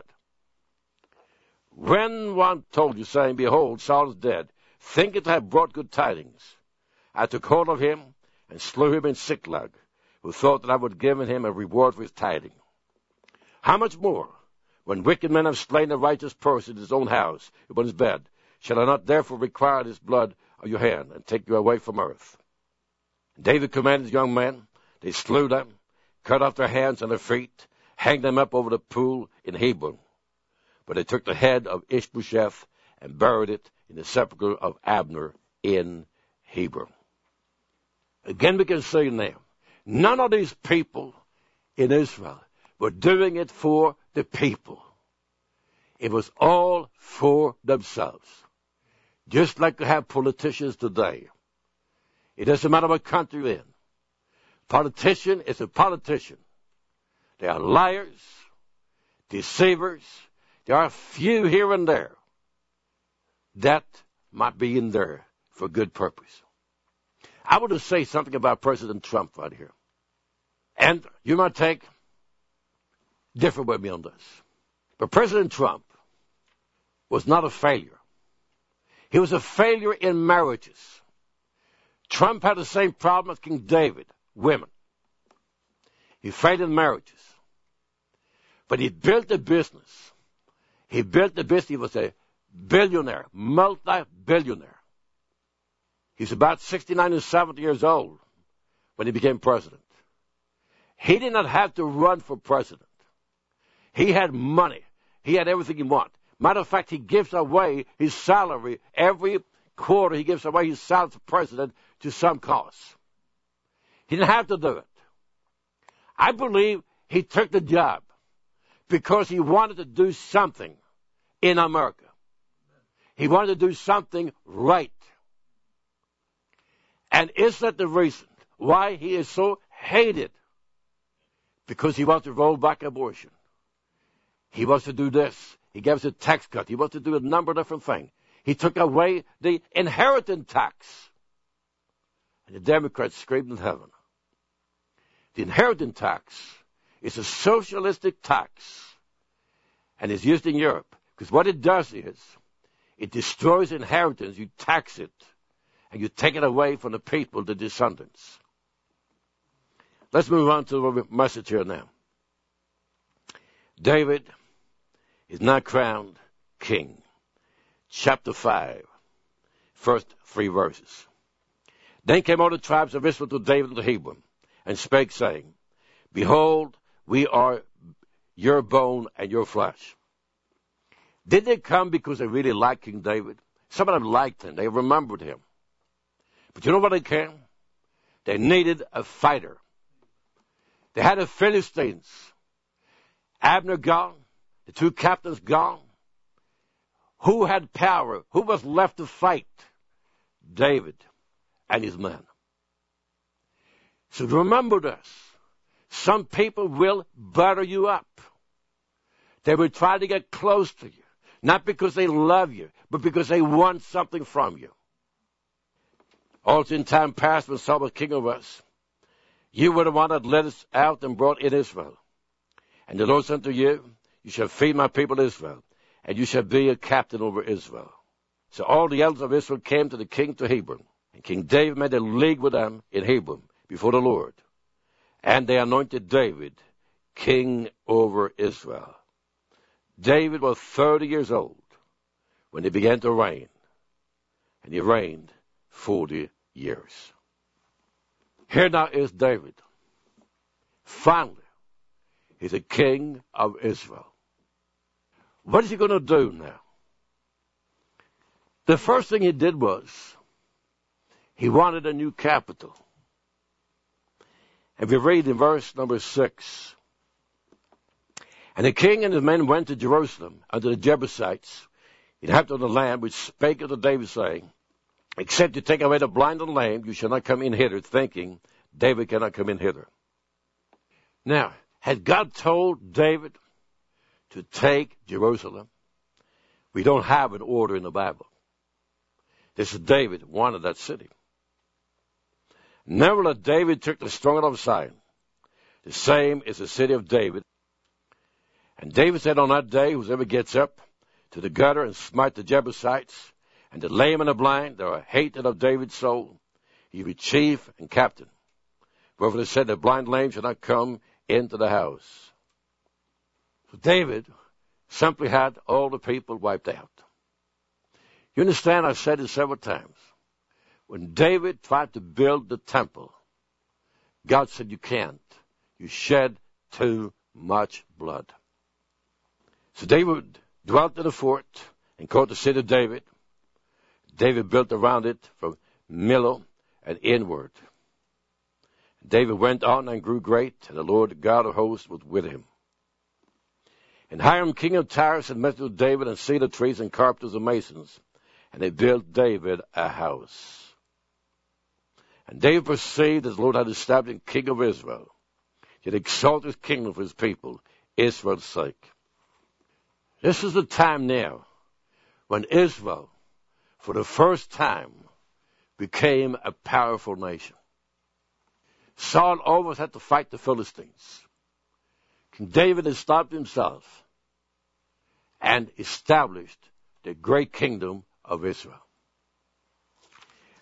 When one told you, saying, Behold, Saul is dead, think it to have brought good tidings. I took hold of him and slew him in Ziklag, who thought that I would give him a reward for his tidings. How much more, when wicked men have slain a righteous person in his own house, upon his bed, shall I not therefore require his blood of your hand, and take you away from earth? David commanded his young men. They slew them, cut off their hands and their feet, hanged them up over the pool in Hebron. But they took the head of Ishbosheth and buried it in the sepulchre of Abner in Hebron. Again, we can say now, none of these people in Israel were doing it for the people. It was all for themselves. Just like we have politicians today. It doesn't matter what country you're in. Politician is a politician. They are liars, deceivers. There are a few here and there that might be in there for good purpose. I want to say something about President Trump right here. And you might take different with me on this. But President Trump was not a failure. He was a failure in marriages. Trump had the same problem as King David, women. He failed in marriages. But he built a business. He was a billionaire, multi-billionaire. He's about 69 or 70 years old when he became president. He did not have to run for president. He had money. He had everything he wanted. Matter of fact, he gives away his salary every quarter. He gives away his salary for president to some cause. He didn't have to do it. I believe he took the job because he wanted to do something in America. He wanted to do something right. And is that the reason why he is so hated? Because he wants to roll back abortion. He wants to do this. He gave us a tax cut. He wants to do a number of different things. He took away the inheritance tax. And the Democrats screamed in heaven. The inheritance tax is a socialistic tax. And it's used in Europe. Because what it does is, it destroys inheritance. You tax it. And you take it away from the people, the descendants. Let's move on to the message here now. David is now crowned king. Chapter 5, first 3 verses. Then came all the tribes of Israel to David the Hebron, and spake, saying, Behold, we are your bone and your flesh. Did they come because they really liked King David? Some of them liked him. They remembered him. But you know what they came? They needed a fighter. They had the Philistines. Abner gone. The 2 captains gone. Who had power? Who was left to fight? David and his men. So remember this. Some people will butter you up. They will try to get close to you. Not because they love you, but because they want something from you. Also in time past, when Saul was king of us, you were the one that led us out and brought in Israel. And the Lord said to you, You shall feed my people Israel, and you shall be a captain over Israel. So all the elders of Israel came to the king to Hebron, and King David made a league with them in Hebron before the Lord. And they anointed David king over Israel. David was 30 years old when he began to reign, and he reigned 40 years. Here now is David. Finally, he's a king of Israel. What is he going to do now? The first thing he did was he wanted a new capital. And we read in verse number 6. And the king and his men went to Jerusalem unto the Jebusites, inhabitants of the land, which spake unto David, saying, Except you take away the blind and lame, you shall not come in hither, thinking, David cannot come in hither. Now, had God told David to take Jerusalem? We don't have an order in the Bible. This is David wanted that city. Nevertheless, David took the stronghold of Zion. The same is the city of David. And David said on that day, whosoever gets up to the gutter and smite the Jebusites, and the lame and the blind, that are hated of David's soul, he be chief and captain. Wherefore they said, the blind lame shall not come into the house. So David simply had all the people wiped out. You understand, I've said it several times. When David tried to build the temple, God said, you can't. You shed too much blood. So David dwelt in a fort and called the city of David. David built around it from Millo and inward. David went on and grew great, and the Lord God of hosts was with him. And Hiram, king of Tyre, had met with David and cedar trees and carpenters and masons, and they built David a house. And David perceived that the Lord had established him king of Israel. He had exalted his kingdom for his people, Israel's sake. This is the time now when Israel, for the first time, became a powerful nation. Saul always had to fight the Philistines. King David established himself and established the great kingdom of Israel.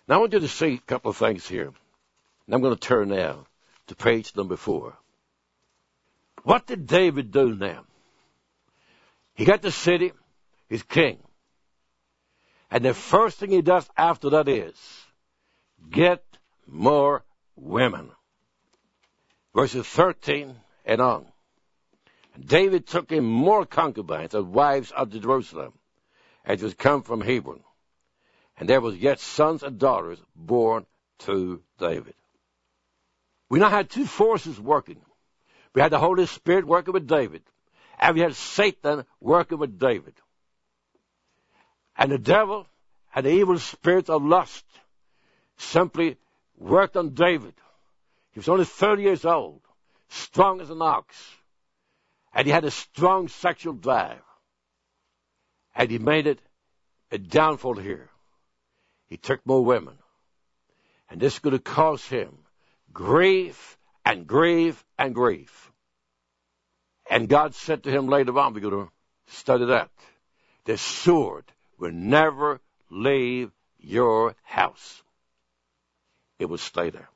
Now I want you to see a couple of things here. And I'm going to turn now to page number 4. What did David do now? He got the city, he's king. And the first thing he does after that is get more women. Verses 13 and on. David took him more concubines and wives of Jerusalem, as was come from Hebron. And there was yet sons and daughters born to David. We now had two forces working. We had the Holy Spirit working with David, and we had Satan working with David. And the devil and the evil spirit of lust simply worked on David. He was only 30 years old, strong as an ox, and he had a strong sexual drive. And he made it a downfall here. He took more women. And this is going to cause him grief and grief and grief. And God said to him later on, we're going to study that, the sword will never leave your house. It will stay there.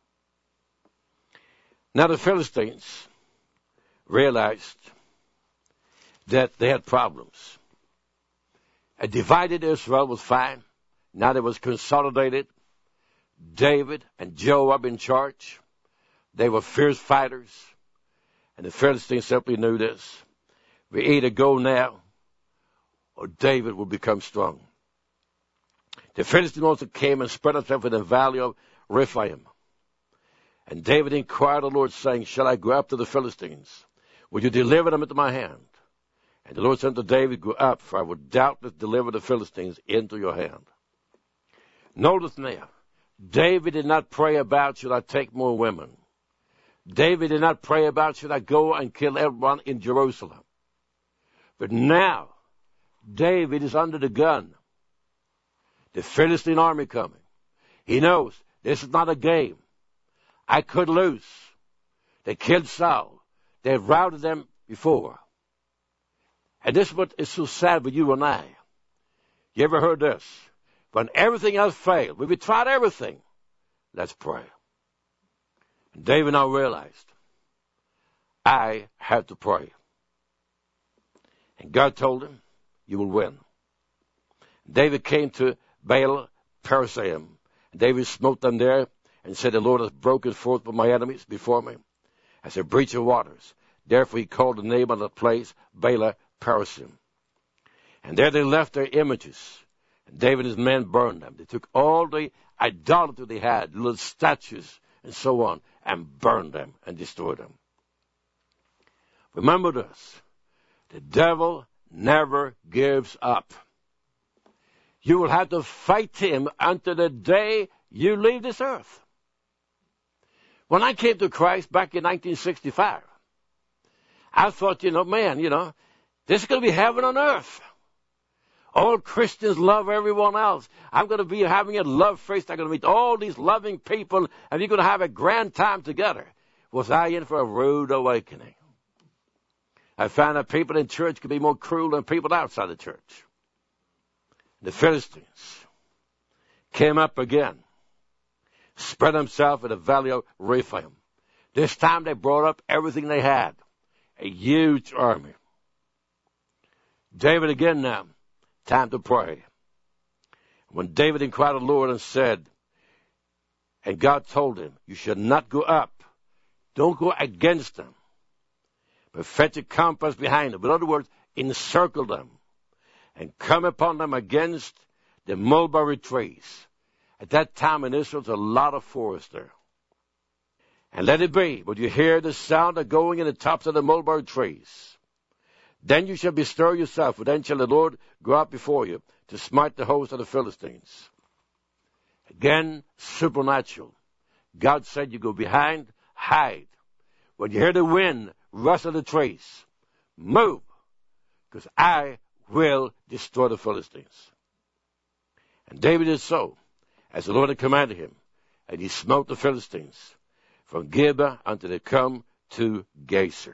Now the Philistines realized that they had problems. A divided Israel was fine. Now they was consolidated. David and Joab in charge. They were fierce fighters. And the Philistines simply knew this. We either go now or David will become strong. The Philistines also came and spread themselves in the valley of Rephaim. And David inquired of the Lord, saying, shall I go up to the Philistines? Will you deliver them into my hand? And the Lord said to David, go up, for I will doubtless deliver the Philistines into your hand. Notice now, David did not pray about, should I take more women? David did not pray about, should I go and kill everyone in Jerusalem? But now, David is under the gun. The Philistine army coming. He knows this is not a game. I could lose. They killed Saul. They've routed them before. And this is what is so sad with you and I. You ever heard this? When everything else failed, when we tried everything, let's pray. And David now realized, I have to pray. And God told him, you will win. David came to Baal Perazim. And David smote them there and said, the Lord has broken forth with my enemies before me as a breach of waters. Therefore he called the name of the place Baal Perazim. And there they left their images. And David and his men burned them. They took all the idolatry they had, little statues and so on, and burned them and destroyed them. Remember this. The devil never gives up. You will have to fight him until the day you leave this earth. When I came to Christ back in 1965, I thought, this is going to be heaven on earth. All Christians love everyone else. I'm going to be having a love feast. I'm going to meet all these loving people, and you're going to have a grand time together. Was I in for a rude awakening? I found that people in church could be more cruel than people outside the church. The Philistines came up again, spread themselves in the valley of Rephaim. This time they brought up everything they had, a huge army. David again now, time to pray. When David inquired of the Lord and said, and God told him, you should not go up. Don't go against them, but fetch a compass behind them. In other words, encircle them and come upon them against the mulberry trees. At that time in Israel, there's a lot of forest there. And let it be, when you hear the sound of going in the tops of the mulberry trees, then you shall bestir yourself, for then shall the Lord go out before you to smite the host of the Philistines. Again, supernatural. God said, you go behind, hide. When you hear the wind rustle the trees, move, because I will destroy the Philistines. And David did so, as the Lord had commanded him, and he smote the Philistines from Gibeah until they come to Gezer.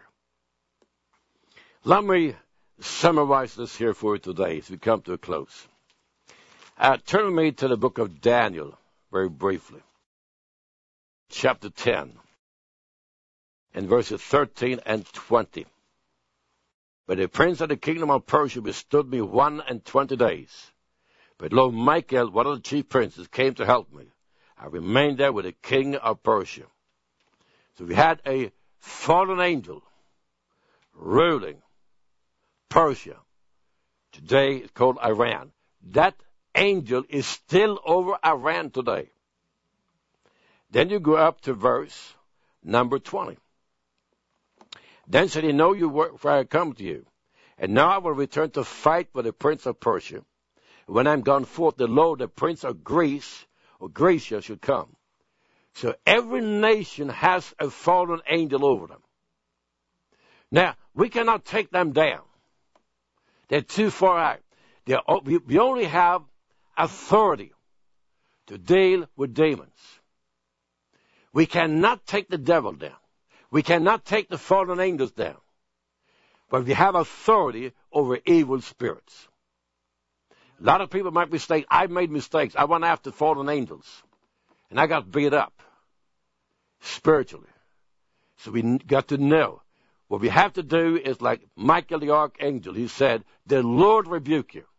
Let me summarize this here for you today as we come to a close. Turn with me to the book of Daniel, very briefly. Chapter 10 and verses 13 and 20. But the prince of the kingdom of Persia withstood me 21 days. But lo, Michael, one of the chief princes, came to help me. I remained there with the king of Persia. So we had a fallen angel ruling Persia. Today it's called Iran. That angel is still over Iran today. Then you go up to verse number 20. Then said he, know you where I come to you. And now I will return to fight with the prince of Persia. When I'm gone forth, the prince of Greece, or Gracia, should come. So every nation has a fallen angel over them. Now, we cannot take them down. They're too far out. We only have authority to deal with demons. We cannot take the devil down. We cannot take the fallen angels down. But we have authority over evil spirits. A lot of people make mistakes. I've made mistakes. I went after fallen angels. And I got beat up spiritually. So we got to know. What we have to do is like Michael the archangel. He said, the Lord rebuke you.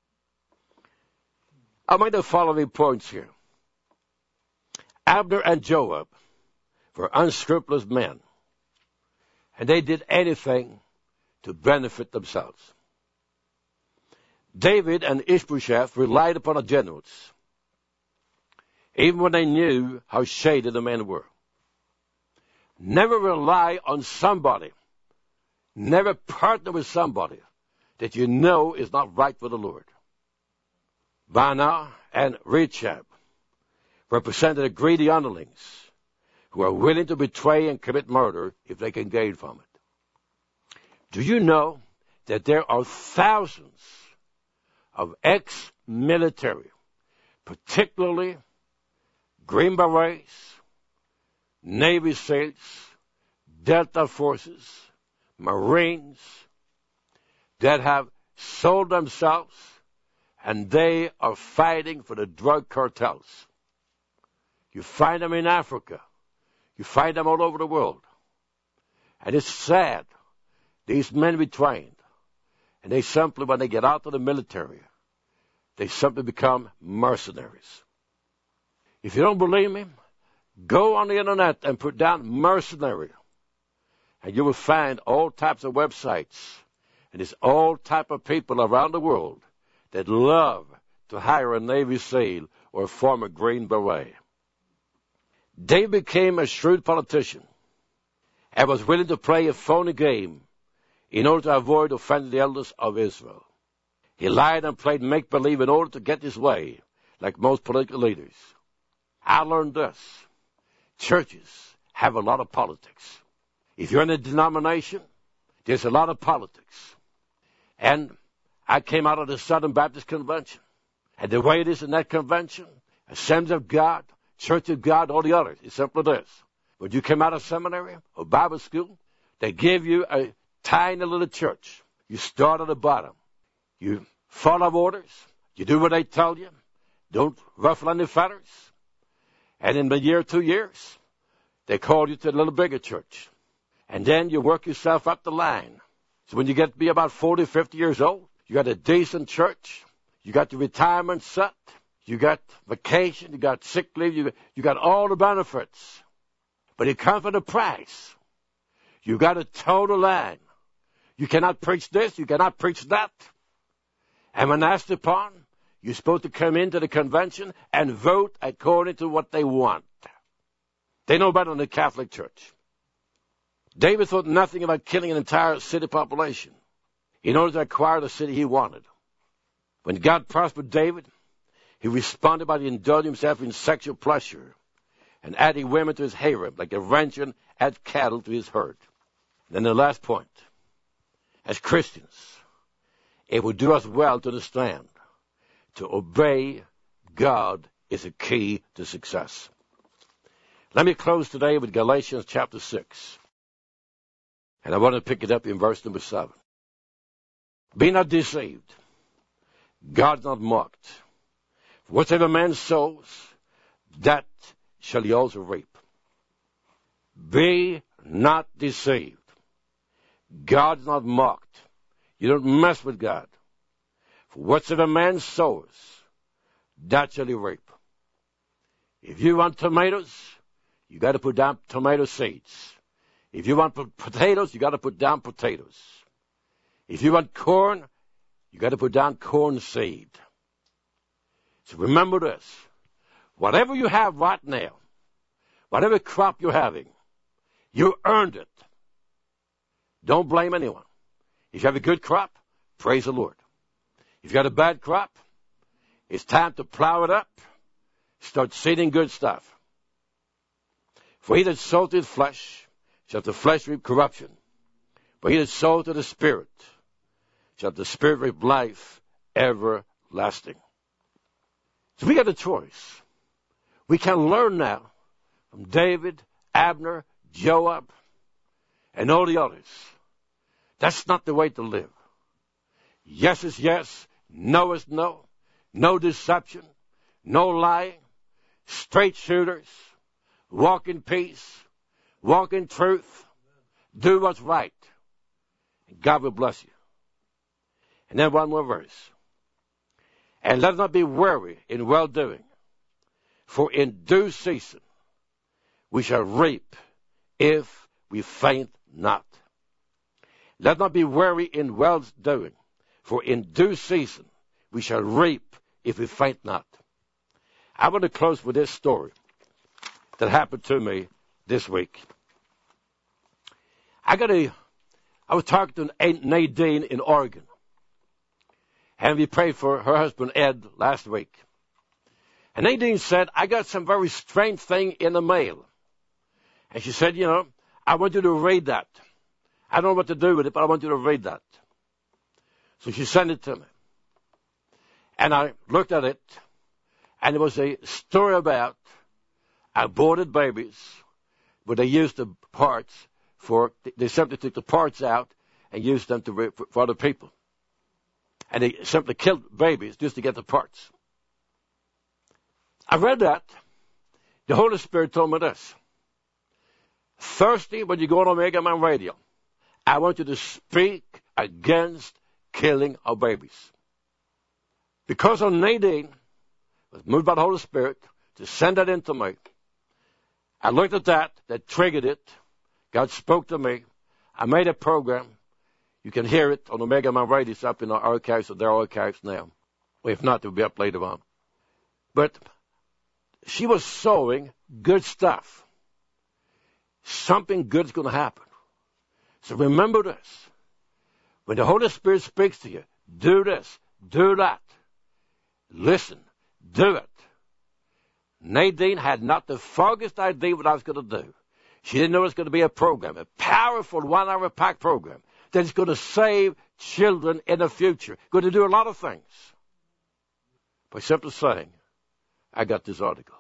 I'll make the following points here. Abner and Joab were unscrupulous men. And they did anything to benefit themselves. David and Ishbosheth relied upon the generals, even when they knew how shady the men were. Never rely on somebody. Never partner with somebody that you know is not right with the Lord. Baanah and Rechab represented the greedy underlings who are willing to betray and commit murder if they can gain from it. Do you know that there are thousands of ex-military, particularly Green Berets, Navy SEALs, Delta Forces, Marines, that have sold themselves and they are fighting for the drug cartels. You find them in Africa. You find them all over the world. And it's sad. These men we trained. And they simply, when they get out of the military, they simply become mercenaries. If you don't believe me, go on the internet and put down mercenary. And you will find all types of websites. And there's all type of people around the world that love to hire a Navy SEAL or a former Green Beret. David became a shrewd politician and was willing to play a phony game in order to avoid offending the elders of Israel. He lied and played make-believe in order to get his way, like most political leaders. I learned this. Churches have a lot of politics. If you're in a denomination, there's a lot of politics. And I came out of the Southern Baptist Convention. And the way it is in that convention, Assemblies of God, Church of God, all the others, it's simply this. When you come out of seminary or Bible school, they give you a tiny little church. You start at the bottom. You follow orders. You do what they tell you. Don't ruffle any feathers. And in a year, 2 years, they call you to a little bigger church. And then you work yourself up the line. So when you get to be about 40, 50 years old, you got a decent church. You got the retirement set. You got vacation. You got sick leave. You got all the benefits. But it comes with a price. You got to toe the line. You cannot preach this. You cannot preach that. And when asked upon, you're supposed to come into the convention and vote according to what they want. They know better than the Catholic Church. David thought nothing about killing an entire city population in order to acquire the city he wanted. When God prospered David, he responded by indulging himself in sexual pleasure and adding women to his harem, like a rancher adds cattle to his herd. Then the last point. As Christians, it would do us well to understand to obey God is a key to success. Let me close today with Galatians chapter 6. And I want to pick it up in verse number 7. Be not deceived. God's not mocked. Whatever man sows, that shall ye also reap. Be not deceived. God is not mocked. You don't mess with God. For whatsoever man sows, that shall he reap. If you want tomatoes, you got to put down tomato seeds. If you want potatoes, you got to put down potatoes. If you want corn, you got to put down corn seed. So remember this. Whatever you have right now, whatever crop you're having, you earned it. Don't blame anyone. If you have a good crop, praise the Lord. If you got a bad crop, it's time to plow it up, start seeding good stuff. For he that soweth to his flesh shall the flesh reap corruption. But he that soweth to the Spirit shall the Spirit reap life everlasting. So we got a choice. We can learn now from David, Abner, Joab, and all the others. That's not the way to live. Yes is yes, no is no, no deception, no lying, straight shooters, walk in peace, walk in truth, do what's right, and God will bless you. And then one more verse. And let us not be weary in well-doing, for in due season we shall reap if we faint not. Let us not be weary in well-doing, for in due season we shall reap if we faint not. I want to close with this story that happened to me this week. I was talking to Nadine in Oregon, and we prayed for her husband Ed last week. And Nadine said, I got some very strange thing in the mail. And she said, I want you to read that. I don't know what to do with it, but I want you to read that. So she sent it to me. And I looked at it, and it was a story about aborted babies, where they used the parts they simply took the parts out and used them for other people. And they simply killed babies just to get the parts. I read that. The Holy Spirit told me this. Thursday, when you go on Omega Man Radio, I want you to speak against killing of babies. Because of Nadine was moved by the Holy Spirit to send that into me, I looked at that triggered it. God spoke to me. I made a program. You can hear it on Omega Man Radio. It's up in our archives, or their archives now. Well, if not, it will be up later on. But she was sowing good stuff. Something good is going to happen. So remember this. When the Holy Spirit speaks to you, do this, do that. Listen, do it. Nadine had not the foggiest idea what I was going to do. She didn't know it was going to be a program, a powerful 1-hour packed program that's going to save children in the future. Going to do a lot of things. By simply saying, I got this article.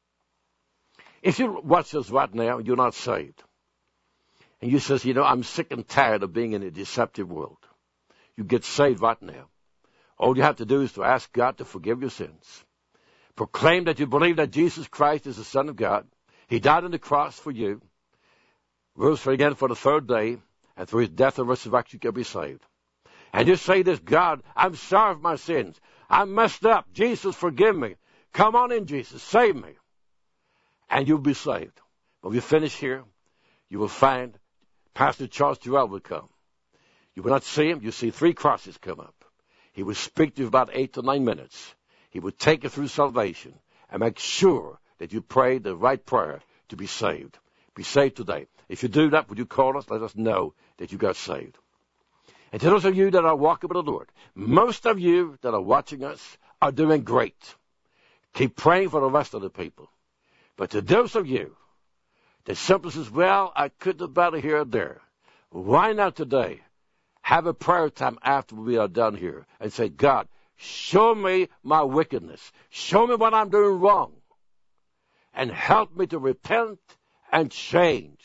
If you watch this right now, you're not saved. And you says, I'm sick and tired of being in a deceptive world. You get saved right now. All you have to do is to ask God to forgive your sins. Proclaim that you believe that Jesus Christ is the Son of God. He died on the cross for you. Rose again for the third day. And through his death and resurrection you can be saved. And just say this, God, I'm sorry for my sins. I messed up. Jesus, forgive me. Come on in, Jesus. Save me. And you'll be saved. When we finish here, you will find Pastor Charles Terrell will come. You will not see him. You see 3 crosses come up. He will speak to you about 8 to 9 minutes. He will take you through salvation and make sure that you pray the right prayer to be saved. Be saved today. If you do that, would you call us? Let us know that you got saved. And to those of you that are walking with the Lord, most of you that are watching us are doing great. Keep praying for the rest of the people. But to those of you that simply says, well, I couldn't have better here or there, why not today have a prayer time after we are done here and say, God, show me my wickedness. Show me what I'm doing wrong. And help me to repent and change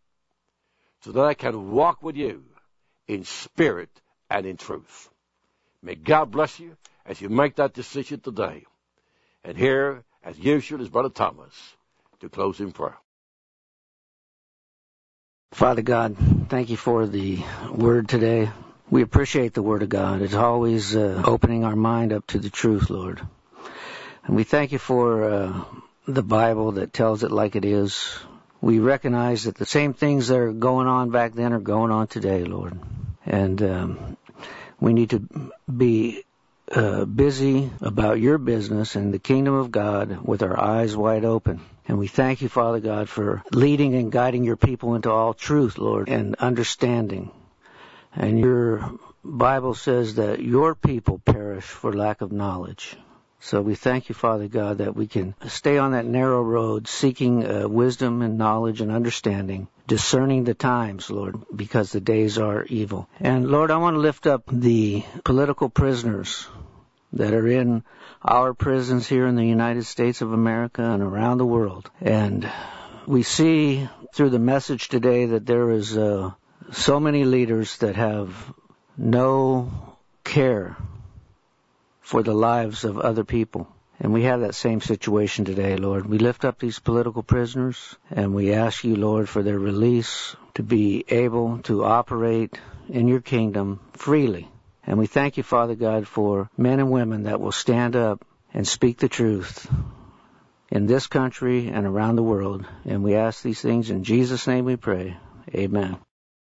so that I can walk with you in spirit and in truth. May God bless you as you make that decision today. And here as usual, is Brother Thomas to close in prayer. Father God, thank you for the word today. We appreciate the word of God. It's always opening our mind up to the truth, Lord. And we thank you for the Bible that tells it like it is. We recognize that the same things that are going on back then are going on today, Lord. And we need to be busy about your business and the kingdom of God with our eyes wide open. And we thank you, Father God, for leading and guiding your people into all truth, Lord, and understanding. And your Bible says that your people perish for lack of knowledge. So we thank you, Father God, that we can stay on that narrow road, seeking wisdom and knowledge and understanding, discerning the times, Lord, because the days are evil. And Lord, I want to lift up the political prisoners that are in our prisons here in the United States of America and around the world. And we see through the message today that there is so many leaders that have no care for the lives of other people. And we have that same situation today, Lord. We lift up these political prisoners, and we ask you, Lord, for their release to be able to operate in your kingdom freely. And we thank you, Father God, for men and women that will stand up and speak the truth in this country and around the world. And we ask these things in Jesus' name we pray. Amen.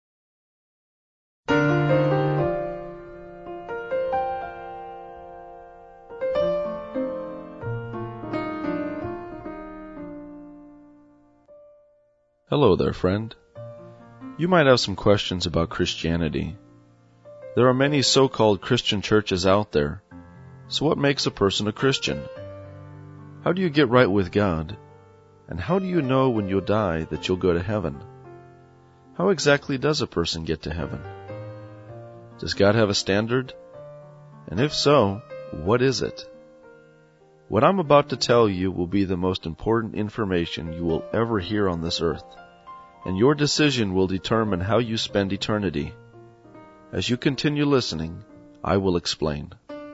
Hello there, friend. You might have some questions about Christianity. There are many so-called Christian churches out there. So what makes a person a Christian? How do you get right with God? And how do you know when you'll die that you'll go to heaven? How exactly does a person get to heaven? Does God have a standard? And if so, what is it? What I'm about to tell you will be the most important information you will ever hear on this earth, and your decision will determine how you spend eternity. As you continue listening, I will explain.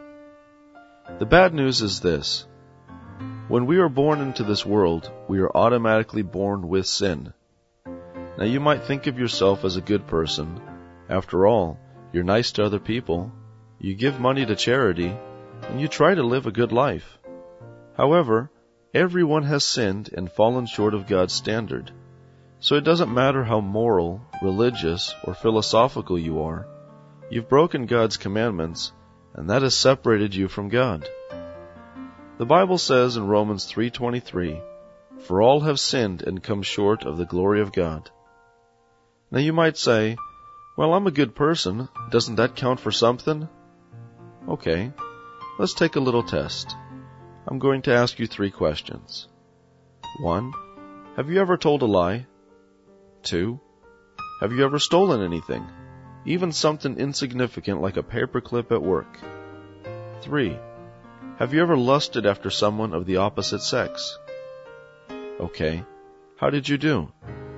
The bad news is this. When we are born into this world, we are automatically born with sin. Now you might think of yourself as a good person. After all, you're nice to other people, you give money to charity, and you try to live a good life. However, everyone has sinned and fallen short of God's standard. So it doesn't matter how moral, religious, or philosophical you are. You've broken God's commandments, and that has separated you from God. The Bible says in Romans 3:23, "For all have sinned and come short of the glory of God." Now you might say, "Well, I'm a good person. Doesn't that count for something?" Okay, let's take a little test. I'm going to ask you 3 questions. 1. Have you ever told a lie? 2. Have you ever stolen anything? Even something insignificant like a paperclip at work? 3. Have you ever lusted after someone of the opposite sex? Okay, how did you do?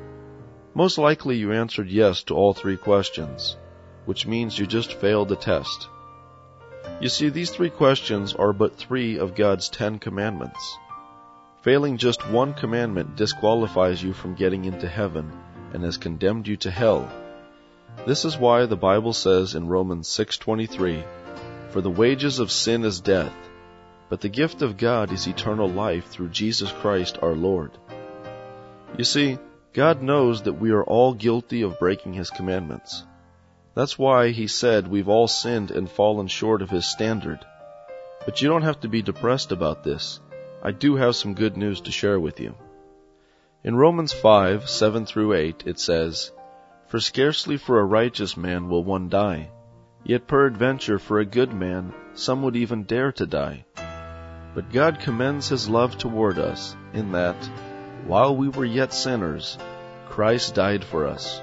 Most likely you answered yes to all 3 questions, which means you just failed the test. You see, these 3 questions are but 3 of God's 10 commandments. Failing just one commandment disqualifies you from getting into heaven and has condemned you to hell. This is why the Bible says in Romans 6:23, "For the wages of sin is death, but the gift of God is eternal life through Jesus Christ our Lord." You see, God knows that we are all guilty of breaking His commandments. That's why He said we've all sinned and fallen short of His standard. But you don't have to be depressed about this. I do have some good news to share with you. In Romans 5:7-8, it says, "For scarcely for a righteous man will one die, yet peradventure for a good man some would even dare to die. But God commends His love toward us, in that, while we were yet sinners, Christ died for us."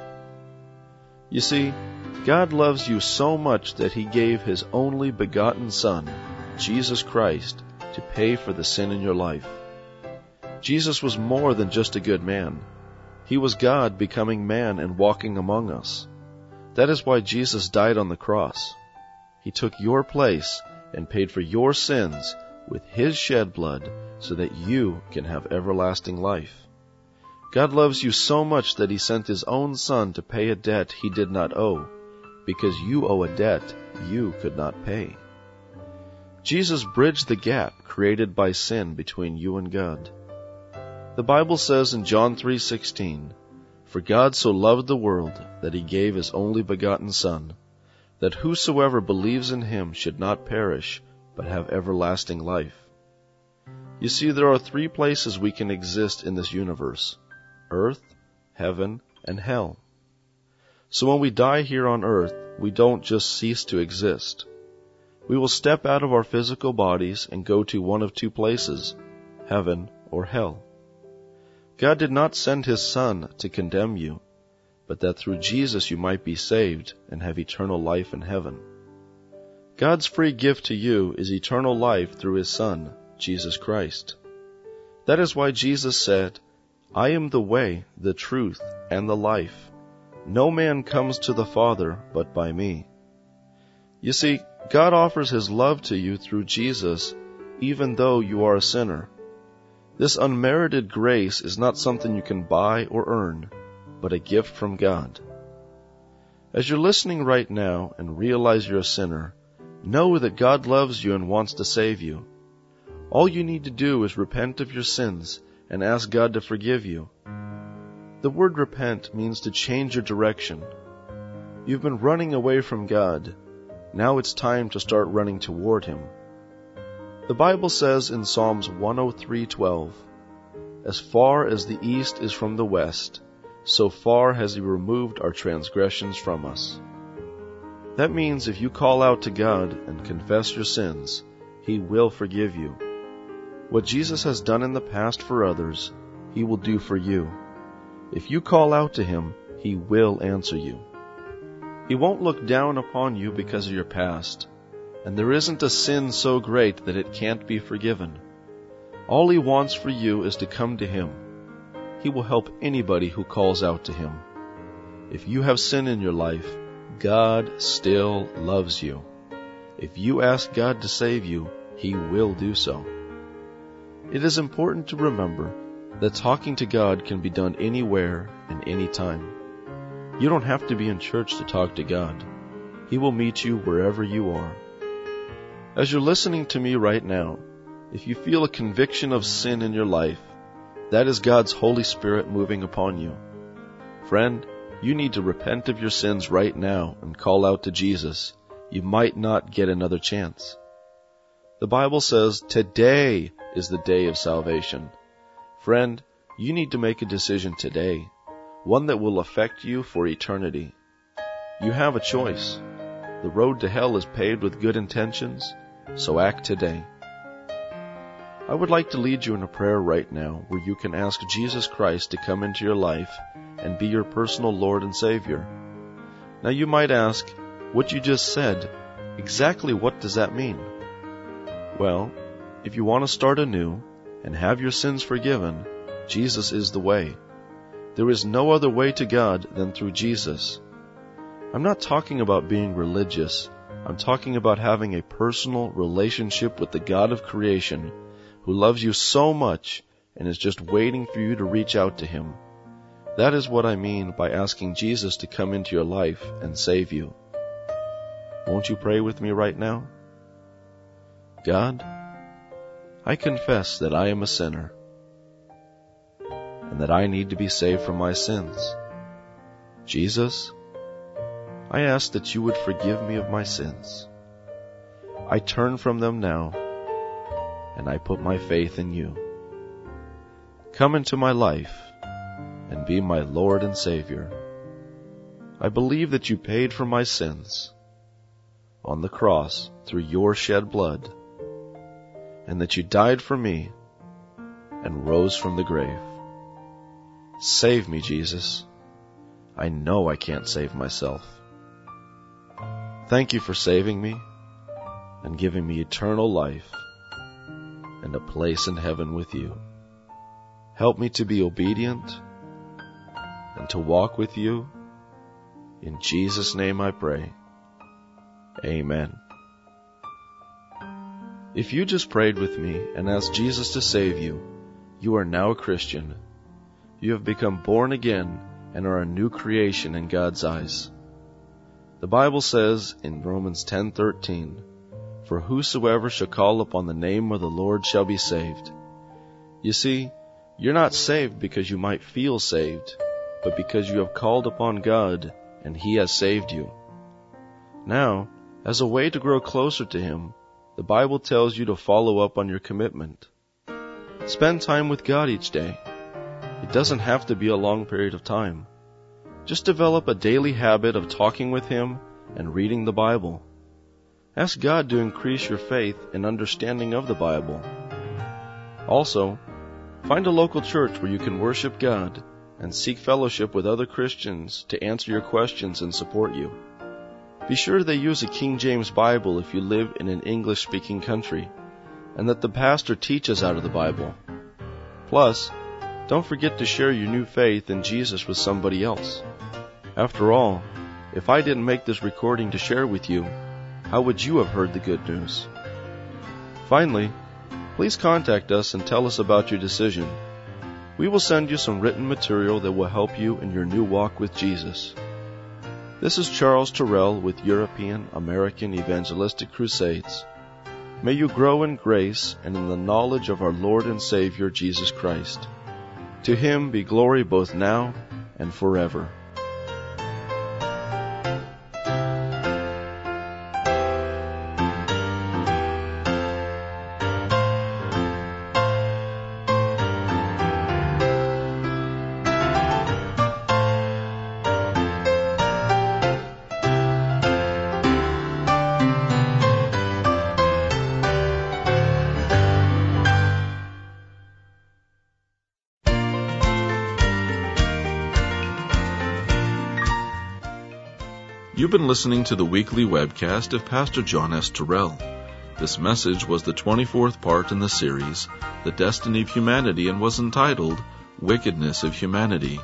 You see, God loves you so much that He gave His only begotten Son, Jesus Christ, to pay for the sin in your life. Jesus was more than just a good man. He was God becoming man and walking among us. That is why Jesus died on the cross. He took your place and paid for your sins with His shed blood so that you can have everlasting life. God loves you so much that He sent His own Son to pay a debt He did not owe, because you owe a debt you could not pay. Jesus bridged the gap created by sin between you and God. The Bible says in John 3:16, "For God so loved the world that He gave His only begotten Son, that whosoever believes in Him should not perish, but have everlasting life." You see, there are three places we can exist in this universe: earth, heaven, and hell. So when we die here on earth, we don't just cease to exist. We will step out of our physical bodies and go to one of two places, heaven or hell. God did not send His Son to condemn you, but that through Jesus you might be saved and have eternal life in heaven. God's free gift to you is eternal life through His Son, Jesus Christ. That is why Jesus said, "I am the way, the truth, and the life. No man comes to the Father but by me." You see, God offers His love to you through Jesus, even though you are a sinner. This unmerited grace is not something you can buy or earn, but a gift from God. As you're listening right now and realize you're a sinner, know that God loves you and wants to save you. All you need to do is repent of your sins and ask God to forgive you. The word repent means to change your direction. You've been running away from God. Now it's time to start running toward Him. The Bible says in Psalms 103:12, "As far as the east is from the west, so far has He removed our transgressions from us." That means if you call out to God and confess your sins, He will forgive you. What Jesus has done in the past for others, He will do for you. If you call out to Him, He will answer you. He won't look down upon you because of your past, and there isn't a sin so great that it can't be forgiven. All He wants for you is to come to Him. He will help anybody who calls out to Him. If you have sin in your life, God still loves you. If you ask God to save you, He will do so. It is important to remember that talking to God can be done anywhere and anytime. You don't have to be in church to talk to God. He will meet you wherever you are. As you're listening to me right now, if you feel a conviction of sin in your life, that is God's Holy Spirit moving upon you. Friend, you need to repent of your sins right now and call out to Jesus. You might not get another chance. The Bible says today is the day of salvation. Friend, you need to make a decision today, one that will affect you for eternity. You have a choice. The road to hell is paved with good intentions, so act today. I would like to lead you in a prayer right now where you can ask Jesus Christ to come into your life and be your personal Lord and Savior. Now you might ask, what you just said, exactly what does that mean? Well, if you want to start anew and have your sins forgiven, Jesus is the way. There is no other way to God than through Jesus. I'm not talking about being religious. I'm talking about having a personal relationship with the God of creation who loves you so much and is just waiting for you to reach out to Him. That is what I mean by asking Jesus to come into your life and save you. Won't you pray with me right now? God, I confess that I am a sinner and that I need to be saved from my sins. Jesus, I ask that you would forgive me of my sins. I turn from them now, and I put my faith in you. Come into my life and be my Lord and Savior. I believe that you paid for my sins on the cross through your shed blood, and that you died for me and rose from the grave. Save me, Jesus. I know I can't save myself. Thank you for saving me and giving me eternal life and a place in heaven with you. Help me to be obedient and to walk with you. In Jesus' name I pray. Amen. If you just prayed with me and asked Jesus to save you, you are now a Christian. You have become born again and are a new creation in God's eyes. The Bible says in Romans 10:13, "For whosoever shall call upon the name of the Lord shall be saved." You see, you're not saved because you might feel saved, but because you have called upon God and He has saved you. Now, as a way to grow closer to Him, the Bible tells you to follow up on your commitment. Spend time with God each day. It doesn't have to be a long period of time. Just develop a daily habit of talking with Him and reading the Bible. Ask God to increase your faith and understanding of the Bible. Also, find a local church where you can worship God and seek fellowship with other Christians to answer your questions and support you. Be sure they use a King James Bible if you live in an English-speaking country, and that the pastor teaches out of the Bible. Plus, don't forget to share your new faith in Jesus with somebody else. After all, if I didn't make this recording to share with you, how would you have heard the good news? Finally, please contact us and tell us about your decision. We will send you some written material that will help you in your new walk with Jesus. This is Charles Terrell with European American Evangelistic Crusades. May you grow in grace and in the knowledge of our Lord and Savior Jesus Christ. To Him be glory both now and forever. You've been listening to the weekly webcast of Pastor John S. Terrell. This message was the 24th part in the series, The Destiny of Humanity, and was entitled, Wickedness of Humanity.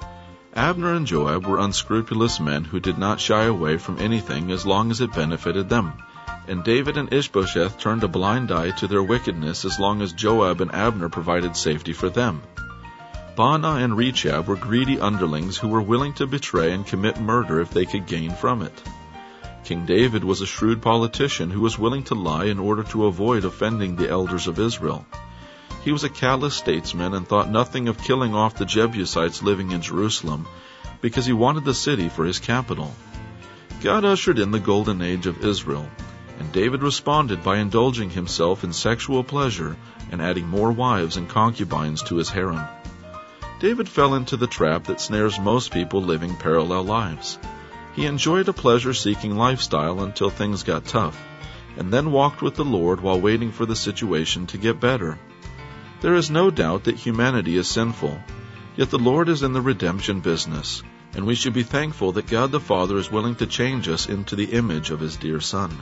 Abner and Joab were unscrupulous men who did not shy away from anything as long as it benefited them, and David and Ishbosheth turned a blind eye to their wickedness as long as Joab and Abner provided safety for them. Baanah and Rechab were greedy underlings who were willing to betray and commit murder if they could gain from it. King David was a shrewd politician who was willing to lie in order to avoid offending the elders of Israel. He was a callous statesman and thought nothing of killing off the Jebusites living in Jerusalem because he wanted the city for his capital. God ushered in the golden age of Israel, and David responded by indulging himself in sexual pleasure and adding more wives and concubines to his harem. David fell into the trap that snares most people living parallel lives. He enjoyed a pleasure-seeking lifestyle until things got tough, and then walked with the Lord while waiting for the situation to get better. There is no doubt that humanity is sinful, yet the Lord is in the redemption business, and we should be thankful that God the Father is willing to change us into the image of His dear Son.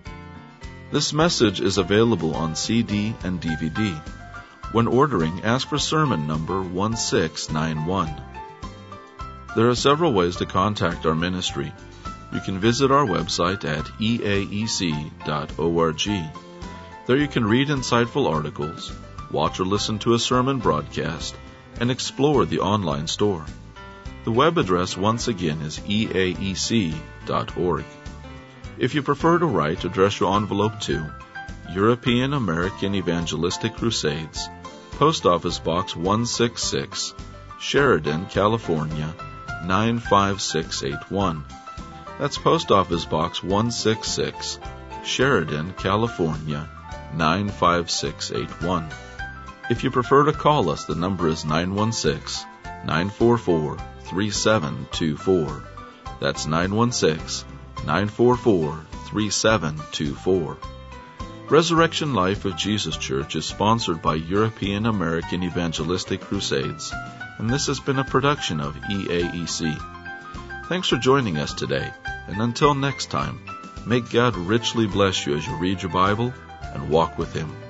This message is available on CD and DVD. When ordering, ask for sermon number 1691. There are several ways to contact our ministry. You can visit our website at eaec.org. There you can read insightful articles, watch or listen to a sermon broadcast, and explore the online store. The web address once again is eaec.org. If you prefer to write, address your envelope to European American Evangelistic Crusades, Post Office Box 166, Sheridan, California, 95681. That's Post Office Box 166, Sheridan, California, 95681. If you prefer to call us, the number is 916-944-3724. That's 916-944-3724. Resurrection Life of Jesus Church is sponsored by European American Evangelistic Crusades, and this has been a production of EAEC. Thanks for joining us today, and until next time, may God richly bless you as you read your Bible and walk with Him.